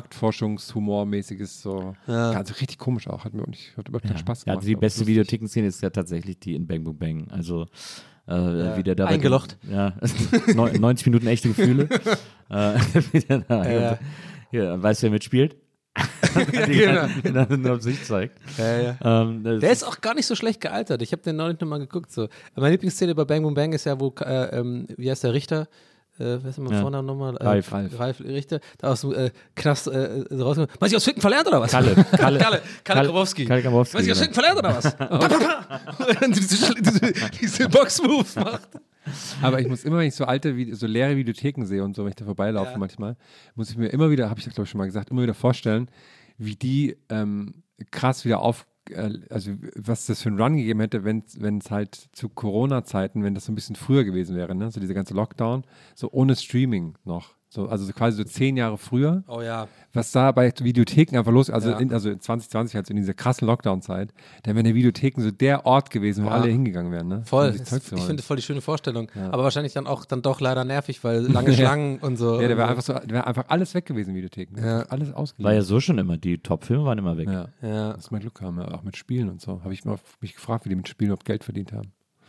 Marktforschungshumor-mäßiges, so Ja. ganz richtig komisch auch. Hat mir auch nicht, hat überhaupt keinen Spaß Ja, gemacht. also die aber beste lustig. Videothekenszene ist ja tatsächlich die in Bang Boom Bang. Also äh, wie der da Eingelocht. Ja, neun- neunzig Minuten echte Gefühle. äh, wie der da, Ja. Hier, weißt du, wer mitspielt? die genau. die dann nur auf sich zeigt. Ja, ja. Ähm, das Der ist auch gar nicht so schlecht gealtert. Ich habe den neulich nochmal geguckt. So. Meine Lieblingsszene bei Bang Boom Bang ist ja, wo, äh, ähm, wie heißt der Richter? Äh, wer ist denn mein Ja. Vorname nochmal? Äh, Ralf. Ralf. Ralf Richter, da aus dem äh, Knast äh, rausgekommen. Meinst du, aus Ficken verlernt oder was? Kalle. Kalle. Kalle, Kalle Grabowski. Kalle Grabowski, Meinst du, aus genau. Ficken verlernt oder was? Pa, pa, pa. Und dann diese, diese, diese Box-Moves macht. Aber ich muss immer, wenn ich so alte, Vide- so leere Videotheken sehe und so, wenn ich da vorbeilaufe Ja. manchmal, muss ich mir immer wieder, habe ich das glaube ich schon mal gesagt, immer wieder vorstellen, wie die ähm, krass wieder auf, äh, also was das für einen Run gegeben hätte, wenn es halt zu Corona-Zeiten, wenn das so ein bisschen früher gewesen wäre, ne? So dieser ganze Lockdown, so ohne Streaming noch. So, also so quasi so zehn Jahre früher. Oh ja. Was da bei Videotheken einfach los, also, Ja. in, also in zwanzig zwanzig, halt so in dieser krassen Lockdown-Zeit, da wären die Videotheken so der Ort gewesen, wo Ja. alle hingegangen wären. Ne? Voll. Um sich Zeug zu Ich holen. finde das voll die schöne Vorstellung. Ja. Aber wahrscheinlich dann auch dann doch leider nervig, weil lange Schlangen und so. Ja, da wäre einfach, so, da wär einfach alles weg gewesen, Videotheken. Ja. Einfach Alles War ausgeliehen. ja so schon immer, die Top-Filme waren immer weg. Ja. Ja. Dass wir Glück haben, ja, auch mit Spielen und so. Habe ich mal mich gefragt, wie die mit Spielen überhaupt Geld verdient haben.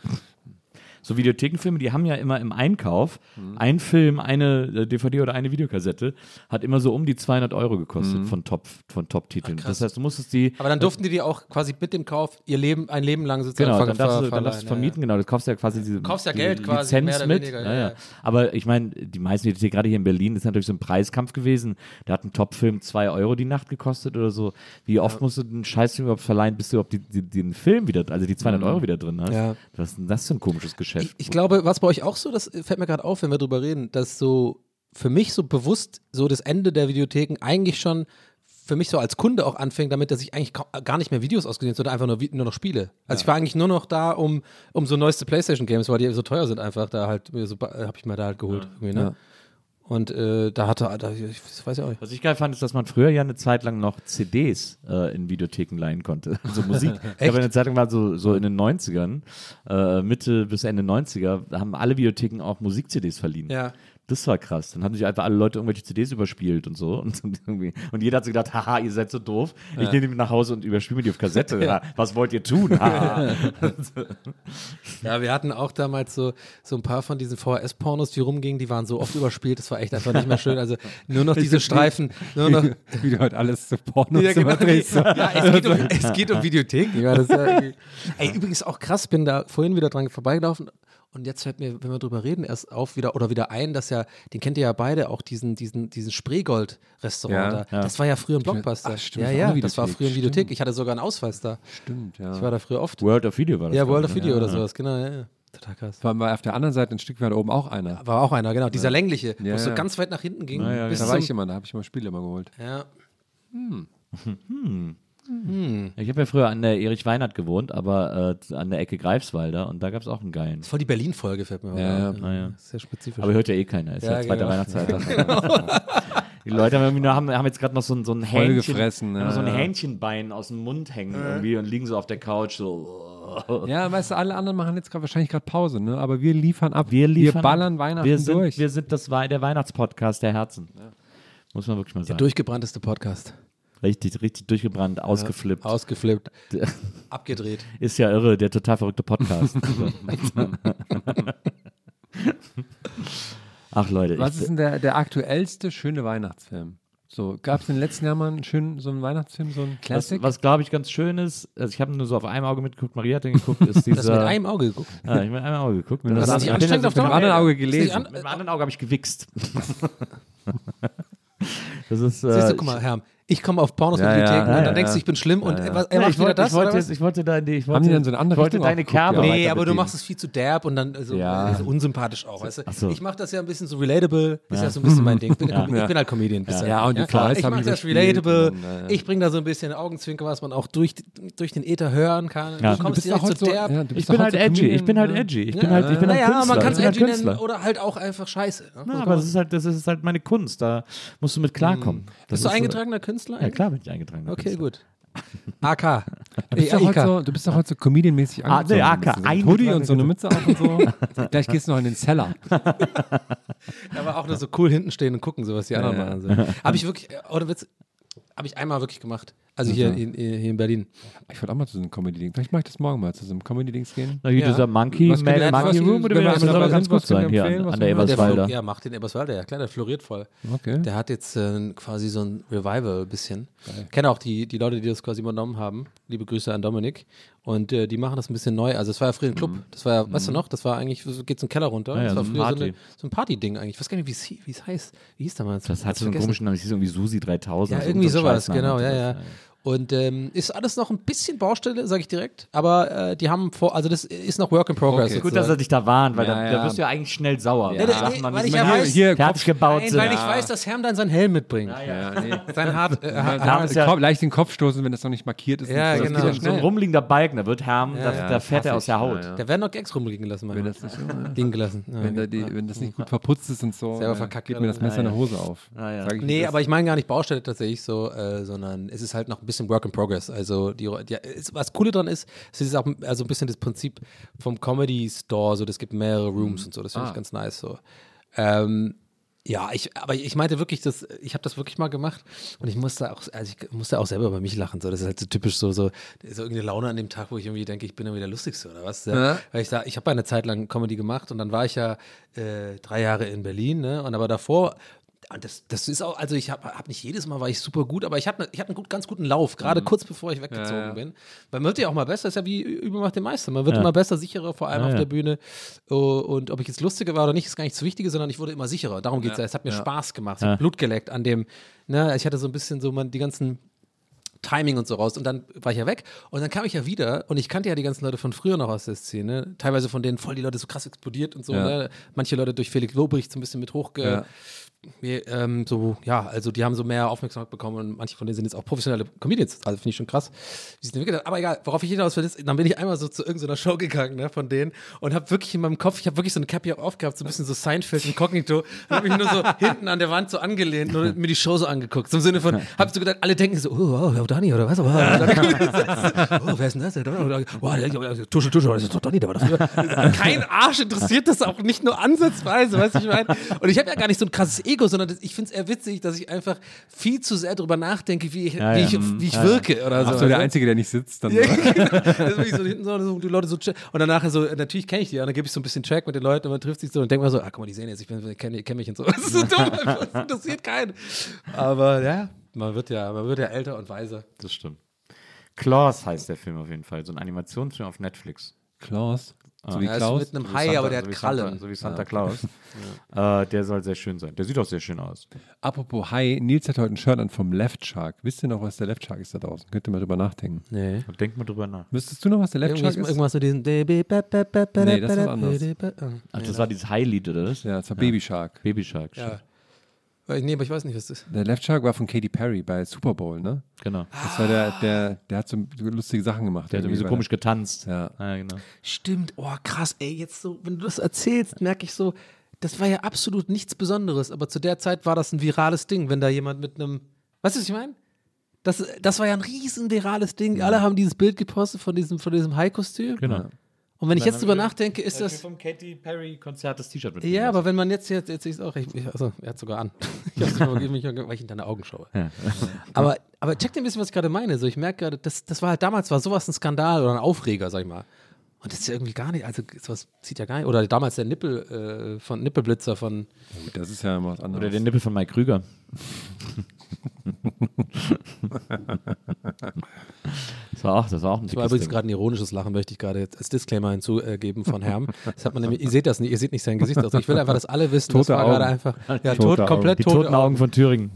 So Videothekenfilme, die haben ja immer im Einkauf ein Film, eine äh, D V D oder eine Videokassette, hat immer so um die zweihundert Euro gekostet von Top von Top-Titeln. Ach, krass. Das heißt, du musstest die Aber dann durften die die auch quasi mit dem Kauf ihr Leben, ein Leben lang sozusagen Genau, ver- dann darfst, ver- du, dann darfst du verleihen, vermieten, genau. Du kaufst ja quasi diese kaufst ja diese Geld quasi, Lizenz mehr oder mit. weniger, ja, ja, ja. ja. Aber ich meine, die meisten Videotheken, gerade hier in Berlin, ist natürlich so ein Preiskampf gewesen. Da hat ein Top-Film zwei Euro die Nacht gekostet oder so. Wie oft musst du den Scheißfilm überhaupt verleihen, bis du überhaupt die, die, den Film wieder, also die zweihundert Euro wieder drin hast? Ja. Was ist denn das für ein komisches Geschäft? Ich, ich glaube, was bei euch auch so, das fällt mir gerade auf, wenn wir drüber reden, dass so für mich so bewusst so das Ende der Videotheken eigentlich schon für mich so als Kunde auch anfängt, damit dass ich eigentlich ka- gar nicht mehr Videos ausgesehen, sondern einfach nur, Vi- nur noch Spiele. Also ich war eigentlich nur noch da, um, um so neueste PlayStation-Games, weil die so teuer sind einfach, da halt, so, habe ich mir da halt geholt. Irgendwie, ne? Ja. Und äh, da hatte, da, ich das weiß ja auch nicht. Was ich geil fand, ist, dass man früher ja eine Zeit lang noch C Ds äh, in Videotheken leihen konnte. Also Musik. Ich habe eine Zeit lang war so, so in den neunzigern, äh, Mitte bis Ende neunziger, da haben alle Videotheken auch Musik-C Ds verliehen. Ja. Das war krass. Dann haben sich einfach alle Leute irgendwelche C Ds überspielt und so. Und, und, irgendwie. und jeder hat sich gedacht, haha, ihr seid so doof. Ich nehme die mit nach Hause und überspiele mir die auf Kassette. Ja. Was wollt ihr tun? Haha. Ja, wir hatten auch damals so, so ein paar von diesen V H S-Pornos, die rumgingen, die waren so oft überspielt, das war echt einfach nicht mehr schön. Also nur noch diese Streifen, nur noch. Wie du halt alles zu Pornos Ja, genau. überdrehst. So. Ja, es geht um, es geht um Videotheken. Ja, das ist ja irgendwie- Ey, übrigens auch krass, bin da vorhin wieder dran vorbeigelaufen und jetzt fällt mir, wenn wir drüber reden, erst auf wieder oder wieder ein, dass ja, den kennt ihr ja beide, auch diesen, diesen, diesen Spreegold-Restaurant Ja, da. Das war ja früher ein Blockbuster. Ach, stimmt, ja, das war ja, auch eine das war Videothek, früher ein Videothek. stimmt. Ich hatte sogar einen Ausweis da. Stimmt, ja. Ich war da früher oft. World of Video war das. Ja, glaub World ich, of ne? Video Ja, oder ja. sowas, genau, ja, ja. Total krass. Vor allem war auf der anderen Seite ein Stück weit oben auch einer. War auch einer, genau. Dieser längliche, wo Ja, es so ja. ganz weit nach hinten ging. Ja, ja, bis Da war zum, ich immer, da habe ich mal Spiele immer geholt. ja. Ich habe ja früher an der Erich Weinert gewohnt, aber äh, an der Ecke Greifswalder und da gab es auch einen geilen. Voll die Berlin-Folge fällt mir Ja, auf. ja. Ja. Sehr spezifisch. Aber hört ja eh keiner. Ist ja, Ja, zweite genau. Weihnachtszeit. Die Leute haben, irgendwie nur, haben, haben jetzt gerade noch so ein, so ein Voll Hähnchen, gefressen, haben ja, so ein ja. Hähnchenbein aus dem Mund hängen irgendwie und liegen so auf der Couch so. Ja, weißt du, alle anderen machen jetzt grad, wahrscheinlich gerade Pause, ne? Aber wir liefern ab. Wir liefern ballern ab. Weihnachten wir sind, durch. Wir sind das Wei- der Weihnachtspodcast der Herzen. Muss man wirklich mal Der sagen. durchgebrannteste Podcast. Richtig, richtig durchgebrannt, ausgeflippt. Ausgeflippt. Abgedreht. Ist ja irre, der total verrückte Podcast. Ach Leute, Was ich, ist denn der, der aktuellste schöne Weihnachtsfilm? So, gab es in den letzten Jahren mal einen schönen, so einen Weihnachtsfilm, so einen was, Classic? was glaube ich ganz schön ist, also ich habe nur so auf einem Auge mitgeguckt, Maria hat den geguckt, ist dieser... Das mit einem Auge geguckt. Ja, ich habe mit einem Auge geguckt. Mit Das dem ist nicht ich bin anstrengend ja auf so- der Mit dem anderen Auge Ist nicht gelesen. an- Mit dem anderen Auge habe ich gewichst. Das ist, äh, Siehst du, guck mal, Herr, ich komme auf Pornos Ja, mit Videotheken ja, und ja, dann ja. denkst du, ich bin schlimm und er, er ja, macht ich, wieder wollte, das, ich, wollte oder jetzt, was? ich wollte da in die, ich wollte, Haben die dann so eine andere ich wollte Richtung deine auch Kerbe geguckt? Nee, weiter aber du bedienen. machst es viel zu derb und dann so, Ja. so unsympathisch auch, weißt du? Ach so. Ich mache das ja ein bisschen so relatable, ist ja, so ein bisschen mein Ding. Ich bin, Ja. ich bin halt Comedian. bisschen. Ja, und die klar. Fleiß Ich hab mache ich das überspielt relatable, und dann, äh, ich bringe da so ein bisschen Augenzwinker, was man auch durch, durch den Äther hören kann. Ja. Du kommst bist doch direkt heute so so- derb. ja, du bist Ich doch bin heute halt so edgy, ich bin halt Comedian, edgy. Ich Ja. bin halt, ich bin ein Naja, Künstler. man kann ich es bin ein edgy nennen Künstler. oder halt auch einfach scheiße. Ne? Na, aber das ist halt, das ist halt meine Kunst. Da musst du mit klarkommen. Das Bist du ist, eingetragener Künstler? Ja, klar bin ich eingetragen. Okay, gut. A K. Du bist, doch heute so, du bist doch heute so Comedian-mäßig Ah, angezogen. nee, A K, Ein bisschen so ein Hoodie und so eine eingetragen. Mütze auf und so. Gleich gehst du noch in den Cellar. Aber auch nur so cool hinten stehen und gucken, so was die anderen Ja, machen. So. Habe ich wirklich, äh, oder Witz, habe ich einmal wirklich gemacht. Also hier, in, hier in Berlin. Ich wollte auch mal zu so einem Comedy-Ding. Vielleicht mache ich das morgen mal, zu so einem Comedy-Dings gehen. Na, hier Ja. dieser Monkey, Was Man, könnt ihr- Monkey was- Room, oder wenn wie wir das einfach soll mal ganz ganz gut kurz sein hier empfehlen, an, was an der wir machen? Der Eberswalder. Flo- ja, macht den Eberswalder, ja klar, der floriert voll. Okay. Der hat jetzt äh, quasi so ein Revival ein bisschen. Ich kenne auch die, die Leute, die das quasi übernommen haben. Liebe Grüße an Dominik. Und äh, die machen das ein bisschen neu. Also es war ja früher ein Club. Das war ja, weißt du noch, das war eigentlich, so geht so ein Keller runter. Ja, ja, das war so ein früher so, Party. eine, so ein Party-Ding eigentlich. Ich weiß gar nicht, wie es hie- wie es heißt. Wie hieß damals? Das hat Hab's so einen vergessen. komischen Namen, das hieß irgendwie Susi dreitausend. Ja, so irgendwie ein sowas, Scheißname genau, und ja, ja. Und ähm, ist alles noch ein bisschen Baustelle, sage ich direkt, aber äh, die haben vor, also das ist noch Work in Progress. Okay. Gut, dass er dich da warnt, weil Ja, da, ja. da wirst du ja eigentlich schnell sauer. Ja. Wenn Ja, Sachen nee, noch weil nicht ich ja mehr weiß- Hier, fertig gebaut Nein, sind. weil ich weiß, dass Herm dann seinen Helm mitbringt. Ja, nee. Sein Hart, äh, Hart, Herm ist ja- Kopf, leicht den Kopf stoßen, wenn das noch nicht markiert ist. Ja, und so. Das genau. geht ja So ein schnell. rumliegender Balken, da wird Herm, da, ja, da fährt er hasse aus der ich. Haut. Ja, ja. Da werden noch Gags rumliegen lassen, Wenn manchmal. das, nicht, ja, Liegen gelassen. Ja, wenn, da die, ja. wenn das nicht gut verputzt ist und so, Selber äh, verkackt geht mir das werden. Messer in Ja, der Hose auf. Ah, ja. Sag ich, Nee, das- aber ich meine gar nicht Baustelle tatsächlich so, äh, sondern es ist halt noch ein bisschen Work in Progress. Also die, die, ist, was Coole dran ist, es ist auch also ein bisschen das Prinzip vom Comedy Store, so das gibt mehrere Rooms und so, das finde Ah. ich ganz nice so. Ähm, ja, ich, aber ich meinte wirklich, dass ich habe das wirklich mal gemacht und ich musste auch, also ich musste auch selber über mich lachen. So, das ist halt so typisch so, so, so irgendeine Laune an dem Tag, wo ich irgendwie denke, ich bin irgendwie der Lustigste oder was. Ja. Ja. Weil ich da, ich habe eine Zeit lang Comedy gemacht und dann war ich ja äh, drei Jahre in Berlin, ne? Und aber davor. Und Das, das ist auch, also ich habe hab nicht jedes Mal war ich super gut, aber ich hatte ich hab einen gut, ganz guten Lauf, gerade kurz bevor ich weggezogen Ja, ja. bin. Weil man wird ja auch mal besser, ist ja wie Übung macht den Meister. Man wird Ja. immer besser, sicherer, vor allem Ja, auf ja. der Bühne. Oh, und ob ich jetzt lustiger war oder nicht, ist gar nicht das Wichtige, sondern ich wurde immer sicherer. Darum geht es ja. Es hat mir Ja. Spaß gemacht, so Ja. Blut geleckt an dem, ne, ich hatte so ein bisschen so man, die ganzen Timing und so raus. Und dann war ich ja weg und dann kam ich ja wieder und ich kannte ja die ganzen Leute von früher noch aus der Szene. Teilweise von denen voll die Leute so krass explodiert und so. Ja. Ne? Manche Leute durch Felix Lobrecht so ein bisschen mit hochge... Ja. Wir, ähm, so, ja, also die haben so mehr Aufmerksamkeit bekommen und manche von denen sind jetzt auch professionelle Comedians. Also finde ich schon krass, wie sie es entwickelt hat. Aber egal, worauf ich hinaus will, ist, dann bin ich einmal so zu irgendeiner Show gegangen, ne, von denen und habe wirklich in meinem Kopf, ich habe wirklich so eine Cappy auch aufgehabt, so ein bisschen so Seinfeld Inkognito, habe mich nur so hinten an der Wand so angelehnt und mir die Show so angeguckt. So im Sinne von, hab so gedacht, alle denken so, oh, oh, Donny oder was? Oh, oh, wer ist denn das? Oh, Tusche, Tusche, das ist doch Donny, der war das früher. Kein Arsch interessiert das auch nicht nur ansatzweise, weißt du, ich meine. Und ich habe ja gar nicht so ein krasses Ego, sondern das, ich finde es eher witzig, dass ich einfach viel zu sehr darüber nachdenke, wie ich, Ja, wie ja. ich, wie ich Ja, wirke oder so. Ach so, der weißt du? Einzige, der nicht sitzt. Dann Ja, genau. Das ist wirklich so hinten so, so die Leute so ch- und dann nachher so, natürlich kenne ich die, und dann gebe ich so ein bisschen Track mit den Leuten und man trifft sich so und denkt mal so, ah, guck mal, die sehen jetzt, ich bin- kenne kenn mich und so. Das ist so dumm, einfach, das interessiert keinen. Aber ja, man wird ja, man wird ja älter und weiser. Das stimmt. Klaus heißt der Film auf jeden Fall. So ein Animationsfilm auf Netflix. Klaus. So wie Er ist Klaus. mit einem So wie Hai, Santa- aber der so hat wie Krallen. Santa, so wie Santa Claus. Äh, der soll sehr schön sein. Der sieht auch sehr schön aus. Apropos Hai, Nils hat heute ein Shirt an vom Left Shark. Wisst ihr noch, was der Left Shark ist da draußen? Könnt ihr mal drüber nachdenken. Nee. Denk mal drüber nach. Wüsstest du noch, was der Left Irgendwas, Shark ist? irgendwas mit diesem. Nee, Nee, das ist was anderes. Ach, das war dieses Hai-Lied, oder das? Ja, es war Baby Shark. Baby Shark. Ja. Weil- Nee, aber ich weiß nicht, was das ist. Der Left Shark war von Katy Perry bei Super Bowl, ne? Genau. Das war der, der, der hat so lustige Sachen gemacht. Der hat irgendwie so bei komisch getanzt. Ja. ja genau. Stimmt, oh krass, ey, jetzt so, wenn du das erzählst, merke ich so, das war ja absolut nichts Besonderes, aber zu der Zeit war das ein virales Ding, wenn da jemand mit einem, weißt du, was ich meine? Das, das war ja ein riesen virales Ding, alle haben dieses Bild gepostet von diesem, von diesem Hai-Kostüm. Genau. Und wenn ich jetzt drüber nachdenke, ist das, vom Katy Perry Konzert das T-Shirt mit. ja, aber wenn man jetzt, jetzt, jetzt ist auch, ich, ich, also, er hat sogar an, ich hab's übergeben, mich, weil ich in deine Augen schaue. Ja. Aber, aber check dir ein bisschen, was ich gerade meine, so, ich merke gerade, das, das war halt damals, war sowas ein Skandal oder ein Aufreger, sag ich mal. Und das ist ja irgendwie gar nicht, also sowas zieht ja gar nicht. Oder damals der Nippel äh, von Nippelblitzer von. Gut, das ist ja immer was anderes. Oder der Nippel von Mike Krüger. Das war auch, das war auch ein Das war dickes übrigens Ding. gerade ein ironisches Lachen, möchte ich gerade jetzt als Disclaimer hinzugeben von Herrn. Das hat man nämlich, ihr seht das nicht, ihr seht nicht sein Gesichtsausdruck. Ich will einfach, dass alle wissen, Tote das war Augen. gerade einfach. Ja, Tote tot, Augen. komplett Die tote toten Augen von Thüringen.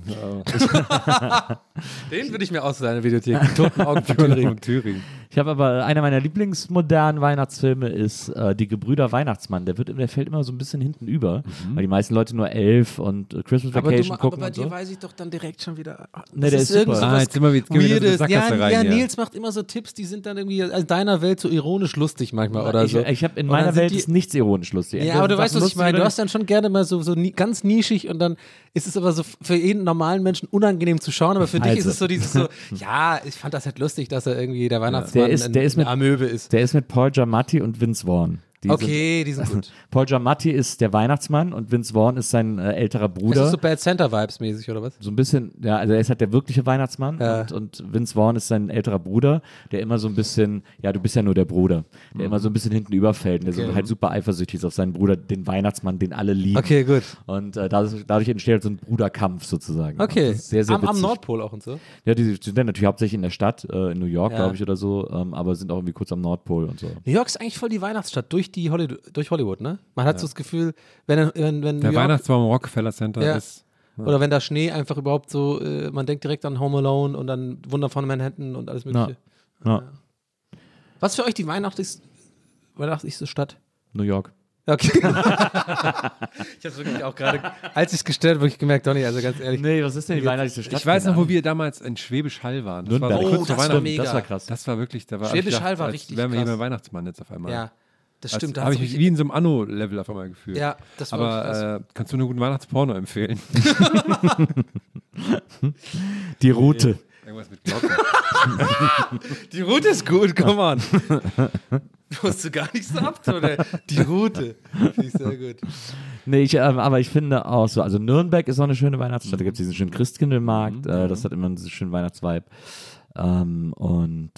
Den würde ich mir ausleihen in der Videothek. Die toten Augen von Thüringen. Thüringen. Ich habe aber, einer meiner lieblingsmodernen Weihnachtsfilme ist äh, Die Gebrüder Weihnachtsmann. Der, wird, der fällt immer so ein bisschen hinten über, weil die meisten Leute nur Elf und äh, Christmas Aber, du, Vacation aber gucken bei und dir so. weiß ich doch dann direkt schon wieder. ah, Nee, der ist irgend super. so Ah, was jetzt sind wir, jetzt gehen wir wieder in die Weirdes. Sackgasse Ja, rein ja, hier. Nils macht immer so Tipps, die sind dann irgendwie in deiner Welt so ironisch lustig manchmal oder ich so. ich habe in Und dann meiner sind Welt die- ist nichts ironisch lustig. Ja, aber du weißt, was ich meine. Du hast dann dann schon gerne mal so, so ni ganz nischig und dann ist es aber so für jeden normalen Menschen unangenehm zu schauen, aber für dich ist Also. es so dieses so, ja, ich fand das halt lustig, dass er irgendwie der Weihnachtsmann Der ist- ein, der ist mit- eine Amöbe ist. Der ist mit Paul Giamatti und Vince Vaughn. Die Okay, die sind gut. Sind, Paul Giamatti ist der Weihnachtsmann und Vince Vaughn ist sein äh, älterer Das Bruder. ist so Bad Santa-Vibes mäßig, oder was? So ein bisschen, ja, also er ist halt der wirkliche Weihnachtsmann Ja. und, und Vince Vaughn ist sein älterer Bruder, der immer so ein bisschen, ja, du bist ja nur der Bruder, der immer so ein bisschen hinten überfällt, der Okay. so halt super eifersüchtig ist auf seinen Bruder, den Weihnachtsmann, den alle lieben. Okay, gut. Und äh, dadurch, dadurch entsteht halt so ein Bruderkampf sozusagen. Okay. Das ist sehr, sehr am, am witzig. Nordpol auch und so. Ja, die, die sind dann natürlich hauptsächlich in der Stadt, äh, in New York, Ja. glaube ich, oder so, ähm, aber sind auch irgendwie kurz am Nordpol und so. New York ist eigentlich voll die Weihnachtsstadt durch die Hollywood, durch Hollywood, ne? Man hat so das Gefühl, wenn, wenn, wenn Der New York, Weihnachtsbaum im Rockefeller Center Ja. ist Oder wenn da Schnee einfach überhaupt so, äh, man denkt direkt an Home Alone und dann Wunder von Manhattan und alles mögliche. Ja. Was für euch die weihnachtlichste, weihnachtlichste Stadt? New York. Okay. ich habe wirklich auch gerade, als ich es gestellt habe, wirklich gemerkt, Donny, also ganz ehrlich. Nee, was ist denn die weihnachtlichste Stadt? Ich weiß noch, wo wir damals in Schwäbisch Hall waren. Das Nürnberg. war so Oh, kurz das vor war Weihnachten. mega. Das war krass. Das war wirklich, da war Schwäbisch ich dachte, Hall war als richtig wären wir hier krass. beim Weihnachtsmann jetzt auf einmal. Ja, das Als- stimmt. Da habe hast ich du mich mich- wie in so einem Anno-Level auf einmal gefühlt. Ja, das war wirklich krass. Aber äh, kannst du einen guten Weihnachtsporno empfehlen? Die Route. Irgendwas mit Glocken. Die Route ist gut, come on. Du musst du gar nicht so abtun, ey. Die Route. Finde ich sehr gut. Nee, ich, ähm, aber ich finde auch so, also Nürnberg ist auch eine schöne Weihnachtsstadt. Da gibt es diesen schönen Christkindlmarkt, äh, das hat immer einen schönen Weihnachtsvibe. Ähm, und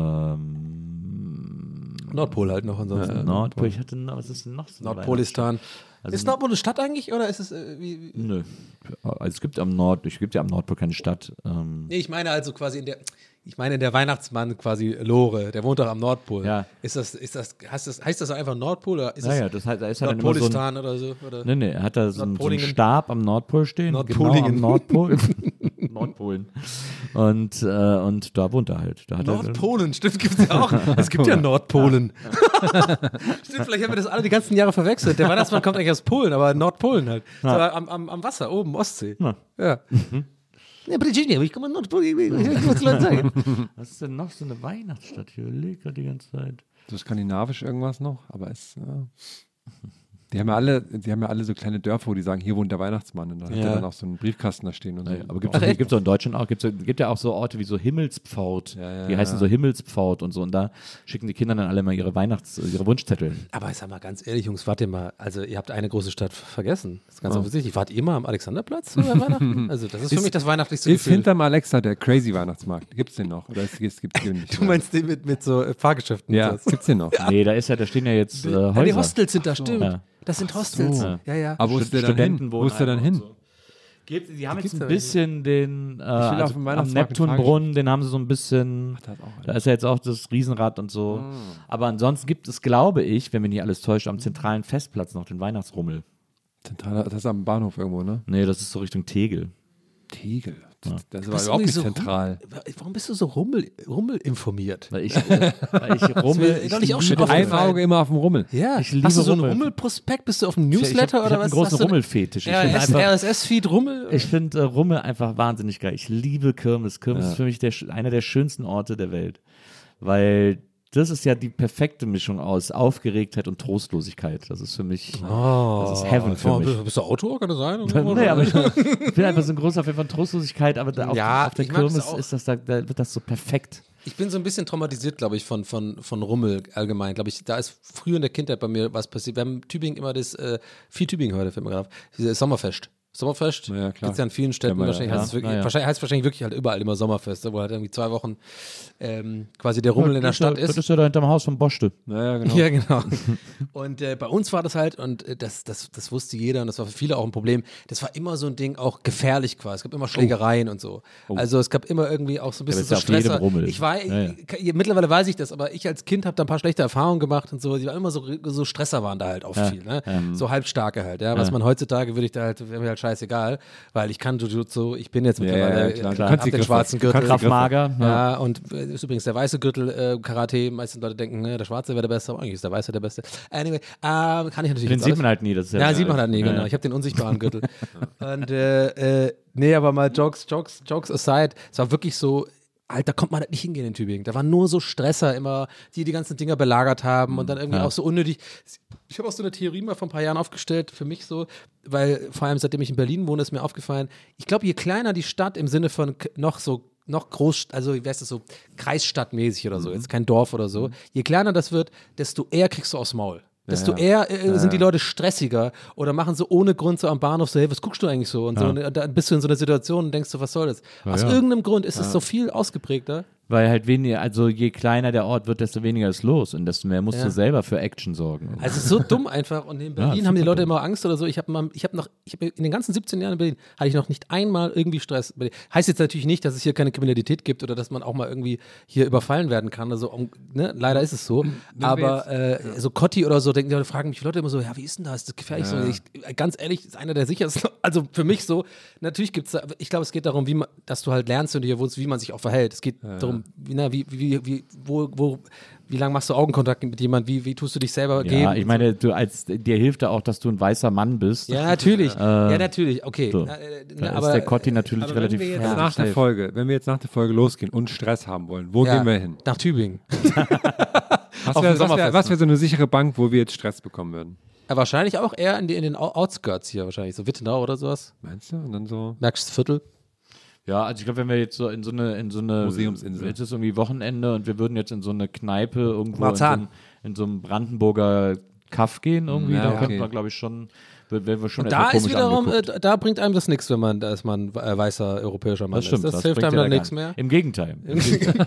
ähm, Nordpol halt noch ansonsten. Nordpol, ich hatte noch, was ist denn noch so eine Nordpolistan. Also- ist Nordpol eine Stadt eigentlich oder ist es äh, wie, wie? Nö. Also es gibt am Nord, es gibt ja am Nordpol keine Stadt. Ähm, Nee, ich meine also quasi in der, ich meine in der Weihnachtsmann quasi Lore, der wohnt doch am Nordpol. Ja. Ist das, ist das, heißt das, heißt das einfach Nordpol oder ist naja, es das heißt, da ist halt dann immer so ein, Nordpolistan oder so? Oder? nee, nee, er hat da so einen, so einen Nordpoligen. Stab am Nordpol stehen. Nordpoligen. Genau, am Nordpol. Nordpolen. Und, äh, und da wohnt er halt. Da hat er, Nordpolen, stimmt, gibt es ja auch. Es gibt ja Nordpolen. Stimmt, vielleicht haben wir das alle die ganzen Jahre verwechselt. Der Weihnachtsmann kommt eigentlich aus Polen, aber Nordpolen halt. So, am, am, am Wasser, oben, Ostsee. Ja. Ja. Ja, Virginia, ich komme aus Nordpolen. Ich muss Leute sagen. was ist denn noch so eine Weihnachtsstadt? Ich überlege gerade die ganze Zeit. So skandinavisch irgendwas noch, aber es. Ja. Die haben ja alle, die haben ja alle so kleine Dörfer, wo die sagen, hier wohnt der Weihnachtsmann. Und da hat Ja. er dann auch so einen Briefkasten da stehen und so. Aber gibt es auch in Deutschland auch, gibt's, gibt ja auch so Orte wie so Himmelspfort. Ja, ja, die heißen ja. so Himmelspfort und so. Und da schicken die Kinder dann alle mal ihre Weihnachts-, ihre Wunschzettel. Aber ich sag mal ganz ehrlich, Jungs, wart ihr mal, also ihr habt eine große Stadt vergessen. Das ist ganz offensichtlich. Wart ihr mal am Alexanderplatz über Weihnachten? Also das ist für Ist- mich das weihnachtlichste Ist Gefühl. hinterm Alexa der Crazy Weihnachtsmarkt? Gibt's den noch? Oder ist, gibt's, gibt's den nicht? Du meinst den mit, mit so äh, Fahrgeschäften? Ja, und sowas? gibt's den noch. Nee, da ist ja, da stehen ja jetzt äh, Ah, die Häuser. Hostels sind da, stimmt. Ja. Das sind Hostels. so. Ja, ja. Aber wo ist der dann hin? Wo ist der dann hin? Gibt, die haben gibt's jetzt da ein bisschen den, äh, will auf also dem am Weihnachtsmarkt Neptunbrunnen, den haben sie so ein bisschen, da hat auch einer. da ist ja jetzt auch das Riesenrad und so. Aber ansonsten gibt es, glaube ich, wenn mich nicht alles täuscht, am zentralen Festplatz noch den Weihnachtsrummel. Zentraler, das ist am Bahnhof irgendwo, ne? Nee, das ist so Richtung Tegel. Tegel. Das Du war bist überhaupt irgendwie nicht so zentral. Rum, warum bist du so rummel, rummel informiert? Weil ich, äh, weil ich Rummel, mir neulich auch schon liebe aufgefallen. Ein Rummel. Auge immer auf dem Rummel. Ja, Ich liebe hast du so einen Rummel. Rummelprospekt? Bist du auf dem Ich, ich Newsletter hab, ich oder hab was? einen großen Hast du- Rummelfetisch. Ich Ja, finde R einfach, S S-Feed Rummel? ich finde äh, Rummel einfach wahnsinnig geil. Ich liebe Kirmes. Kirmes ist für mich der, sch- einer der schönsten Orte der Welt. Weil das ist ja die perfekte Mischung aus Aufgeregtheit und Trostlosigkeit. Das ist für mich, Oh, das ist Heaven für mich. Bist du Autor, kann das sein? Nee, aber ich, ich bin einfach so ein großer Fan von Trostlosigkeit, aber da auf, Ja, auf der ich mag das Kirmes auch. ist das da, da wird das so perfekt. Ich bin so ein bisschen traumatisiert, glaube ich, von, von, von Rummel allgemein. Glaube ich, da ist früher in der Kindheit bei mir was passiert. Wir haben in Tübingen immer das, äh, viel Tübingen heute, fällt mir gerade auf, dieses Sommerfest. Sommerfest Ja, klar. gibt es ja in vielen Städten. Ja, ja, wahrscheinlich, ja. heißt es wirklich, Ja, ja. wahrscheinlich heißt es wahrscheinlich wirklich halt überall immer Sommerfest, wo halt irgendwie zwei Wochen ähm, quasi der Rummel in der Stadt Das ist. ist ja da hinterm Haus von Boste. Naja, genau. Ja, genau. Und äh, bei uns war das halt, und äh, das, das, das wusste jeder und das war für viele auch ein Problem, das war immer so ein Ding, auch gefährlich quasi. Es gab immer Schlägereien und so. Also es gab immer irgendwie auch so ein bisschen bist so ja auf jedem Stresser. Rummel. Ich war, Ja, ja. ich- mittlerweile weiß ich das, aber ich als Kind habe da ein paar schlechte Erfahrungen gemacht und so. Die waren immer so, so Stresser waren da halt auch Ja, viel, ne? ähm. So halbstarke halt, ja. Was man heutzutage würde ich da halt, wäre mir halt scheißegal, weil ich kann Jujutsu, ich bin jetzt Ja, mittlerweile, ja, klar. äh, Du hab kannst die den Griffe. schwarzen Du kannst Gürtel. die Griffe. Kraftmager. Ja, und äh, ist übrigens der weiße Gürtel äh, Karate. Meistens Leute denken, ne, der schwarze wäre der Beste, aber eigentlich ist der weiße der Beste. Anyway, ähm, kann ich natürlich Den jetzt sieht alles- man halt nie. Das ist Ja, sieht man halt nie, Ja, genau. ja. Ich habe den unsichtbaren Gürtel. Und äh, äh, nee, aber mal Jokes, Jokes, Jokes aside, es war wirklich so, Alter, da kommt man halt nicht hingehen in Tübingen. Da waren nur so Stresser immer, die die ganzen Dinger belagert haben und dann irgendwie Ja. auch so unnötig. Ich habe auch so eine Theorie mal vor ein paar Jahren aufgestellt, für mich so, weil vor allem seitdem ich in Berlin wohne, ist mir aufgefallen, ich glaube, je kleiner die Stadt im Sinne von k- noch so noch groß, also wie heißt das so, kreisstadtmäßig oder so, jetzt kein Dorf oder so, je kleiner das wird, desto eher kriegst du aufs Maul. Desto Ja, eher äh, sind die Leute stressiger oder machen so ohne Grund so am Bahnhof so, hey, was guckst du eigentlich so? Und so, und dann bist du in so einer Situation und denkst so, was soll das? Aus ja. irgendeinem Grund ist es so viel ausgeprägter. Weil halt weniger, also je kleiner der Ort wird, desto weniger ist los und desto mehr musst Ja. du selber für Action sorgen. Also es ist so dumm einfach und in Berlin Ja, haben die super Leute dumm. immer Angst oder so. Ich habe mal, ich habe noch, ich habe in den ganzen siebzehn Jahren in Berlin hatte ich noch nicht einmal irgendwie Stress. Heißt jetzt natürlich nicht, dass es hier keine Kriminalität gibt oder dass man auch mal irgendwie hier überfallen werden kann. Also um, ne? Leider ist es so. wir Aber jetzt- äh, so Kotti oder so, denken die Leute, fragen mich Leute immer so, ja, wie ist denn das? Ist das gefährlich? Ja. So, ich, ganz ehrlich, ist einer der sichersten. Also für mich so. Natürlich gibt es, ich glaube, es geht darum, wie man, dass du halt lernst, wenn du hier wohnst, wie man sich auch verhält. Es geht darum, wie, na, wie, wie, wie, wo, wo, wie lange machst du Augenkontakt mit jemandem? Wie, wie tust du dich selber geben? Ja, ich meine, du als dir hilft da auch, dass du ein weißer Mann bist. Ja, natürlich. ja, natürlich. Okay. so. Äh, Da aber, ist der Kotti natürlich aber wenn relativ wir jetzt relativ Nach der safe. Folge, wenn wir jetzt nach der Folge losgehen und Stress haben wollen, wo ja, gehen wir hin? nach Tübingen. Was Auf wäre dem wär, Sommerfest was wär so eine sichere Bank, wo wir jetzt Stress bekommen würden? Ja, wahrscheinlich auch eher in, die, in den Out- Outskirts hier, wahrscheinlich. So Wittenau oder sowas. Meinst du? Und dann so. Merkst Viertel. Ja, also ich glaube, wenn wir jetzt so in so eine, in so eine Museumsinsel. Jetzt ist irgendwie Wochenende und wir würden jetzt in so eine Kneipe irgendwo in so, Marzahn. einem, in so einem Brandenburger Kaff gehen irgendwie, Ja, da okay. könnten wir, glaube ich, schon, werden wir schon Und etwas da ist komisch wiederum, angeguckt. äh, da bringt einem das nichts, wenn man, da ist man äh, weißer europäischer Mann Das stimmt, ist. Das, das hilft bringt einem ja dann da nichts gar mehr. nicht. Im Gegenteil. Im Gegenteil.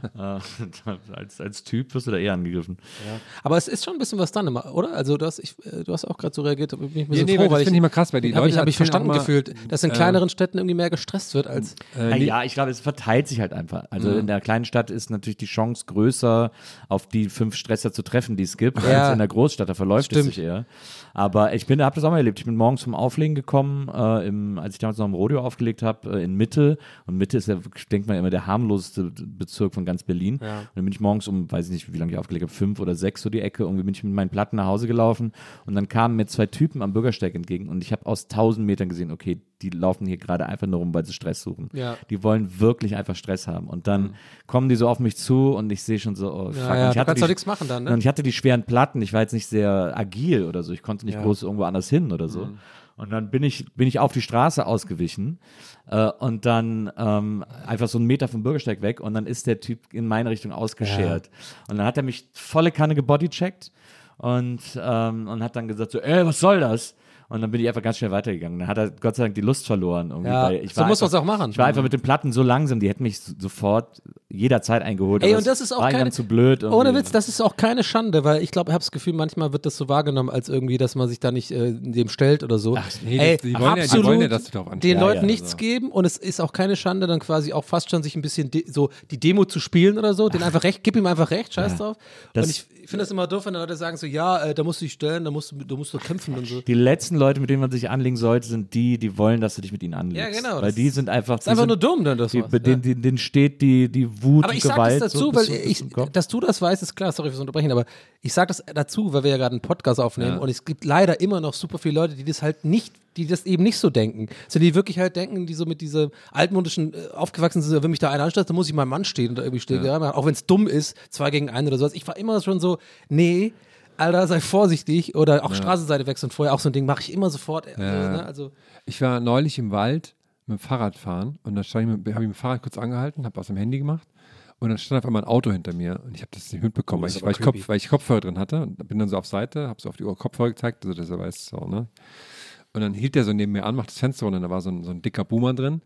äh, als, als Typ wirst du da eher angegriffen. Aber es ist schon ein bisschen was dran immer, oder? Also du hast, ich, äh, du hast auch gerade so reagiert, da bin ich ein bisschen nee, froh, weil das weil finde ich immer krass, weil die habe Leute ich, hab ich erzählen verstanden auch immer, gefühlt, dass in kleineren Städten irgendwie mehr gestresst wird als Äh, Ja, nee, ja, ich glaube, es verteilt sich halt einfach. Also in der kleinen Stadt ist natürlich die Chance größer, auf die fünf Stresser zu treffen, die es gibt, Ja. als in der Großstadt. Da verläuft es Stimmt. sich eher. Aber ich bin, habe das auch mal erlebt. Ich bin morgens vom Auflegen gekommen, äh, im, als ich damals noch im Rodeo aufgelegt habe, äh, in Mitte. Und Mitte ist ja, denkt man immer, der harmloseste Bezirk von ganz Berlin. Ja. Und dann bin ich morgens um, weiß ich nicht, wie lange ich aufgelegt habe, fünf oder sechs so die Ecke, irgendwie bin ich mit meinen Platten nach Hause gelaufen. Und dann kamen mir zwei Typen am Bürgersteig entgegen. Und ich habe aus tausend Metern gesehen, okay, die laufen hier gerade einfach nur rum, weil sie Stress suchen. Ja. Die wollen wirklich einfach Stress haben. Und dann kommen die so auf mich zu und ich sehe schon so, oh, fuck. ja, Und ja, ich du hatte kannst die, doch nichts machen dann, ne? Und ich hatte die schweren Platten. Ich war jetzt nicht sehr agil oder so. Ich konnte nicht Ja. groß irgendwo anders hin oder so. Und dann bin ich, bin ich auf die Straße ausgewichen äh, und dann ähm, einfach so einen Meter vom Bürgersteig weg und dann ist der Typ in meine Richtung ausgeschert. Und dann hat er mich volle Kanne gebodycheckt und, ähm, und hat dann gesagt so, ey, was soll das? Und dann bin ich einfach ganz schnell weitergegangen. Dann hat er Gott sei Dank die Lust verloren. Irgendwie, Ja, weil ich so war muss einfach, man's auch machen. Ich war einfach mit den Platten so langsam, die hätten mich so- sofort jederzeit eingeholt. Ey, aber und es das ist auch war ihnen keine, dann zu blöd. ohne irgendwie. Witz, das ist auch keine Schande, weil ich glaube, ich habe das Gefühl, manchmal wird das so wahrgenommen, als irgendwie, dass man sich da nicht äh, dem stellt oder so. Ach, nee, Ey, das- die wollen ja- die absolut wollen ja, dass du darauf den antwortest. Leuten Ja, ja, nichts also. geben und es ist auch keine Schande, dann quasi auch fast schon sich ein bisschen de so die Demo zu spielen oder so, den einfach recht, gib ihm einfach recht, scheiß drauf. Das- und ich finde das immer doof, wenn Leute sagen so, ja, äh, da musst du dich stellen, da musst du, da musst du kämpfen und so. Die letzten Leute, mit denen man sich anlegen sollte, sind die, die wollen, dass du dich mit ihnen anlegst. Ja, genau, Weil das die sind einfach. Ist einfach nur dumm, dann das Die, was. denen, denen, denen steht die, die Wut Aber und ich sag Gewalt. das dazu, so bis weil zum- bis ich, zum Kopf. dass du das weißt, ist klar, sorry fürs Unterbrechen, aber ich sag das dazu, weil wir ja gerade einen Podcast aufnehmen und es gibt leider immer noch super viele Leute, die das halt nicht, die das eben nicht so denken. So, die wirklich halt denken, die so mit dieser altmodischen äh, aufgewachsen sind, wenn mich da einer anstellt, dann muss ich meinem Mann stehen oder irgendwie stehen. Ja. Auch wenn es dumm ist, zwei gegen einen oder sowas. Ich war immer schon so, nee, Alter, sei vorsichtig oder auch Straßenseite wechseln vorher, auch so ein Ding mache ich immer sofort. Also, Ja. ne, also Ich war neulich im Wald mit dem Fahrrad fahren und da habe ich mit dem Fahrrad kurz angehalten, habe was im Handy gemacht und dann stand auf einmal ein Auto hinter mir und ich habe das nicht mitbekommen, Oh, weil, das ich, ist weil, aber ich Kopf, creepy. weil ich Kopfhörer drin hatte und bin dann so auf Seite, habe so auf die Uhr Kopfhörer gezeigt, also dass er weiß, so, ne? Und dann hielt der so neben mir an, macht das Fenster runter und da war so ein, so ein dicker Boomer drin.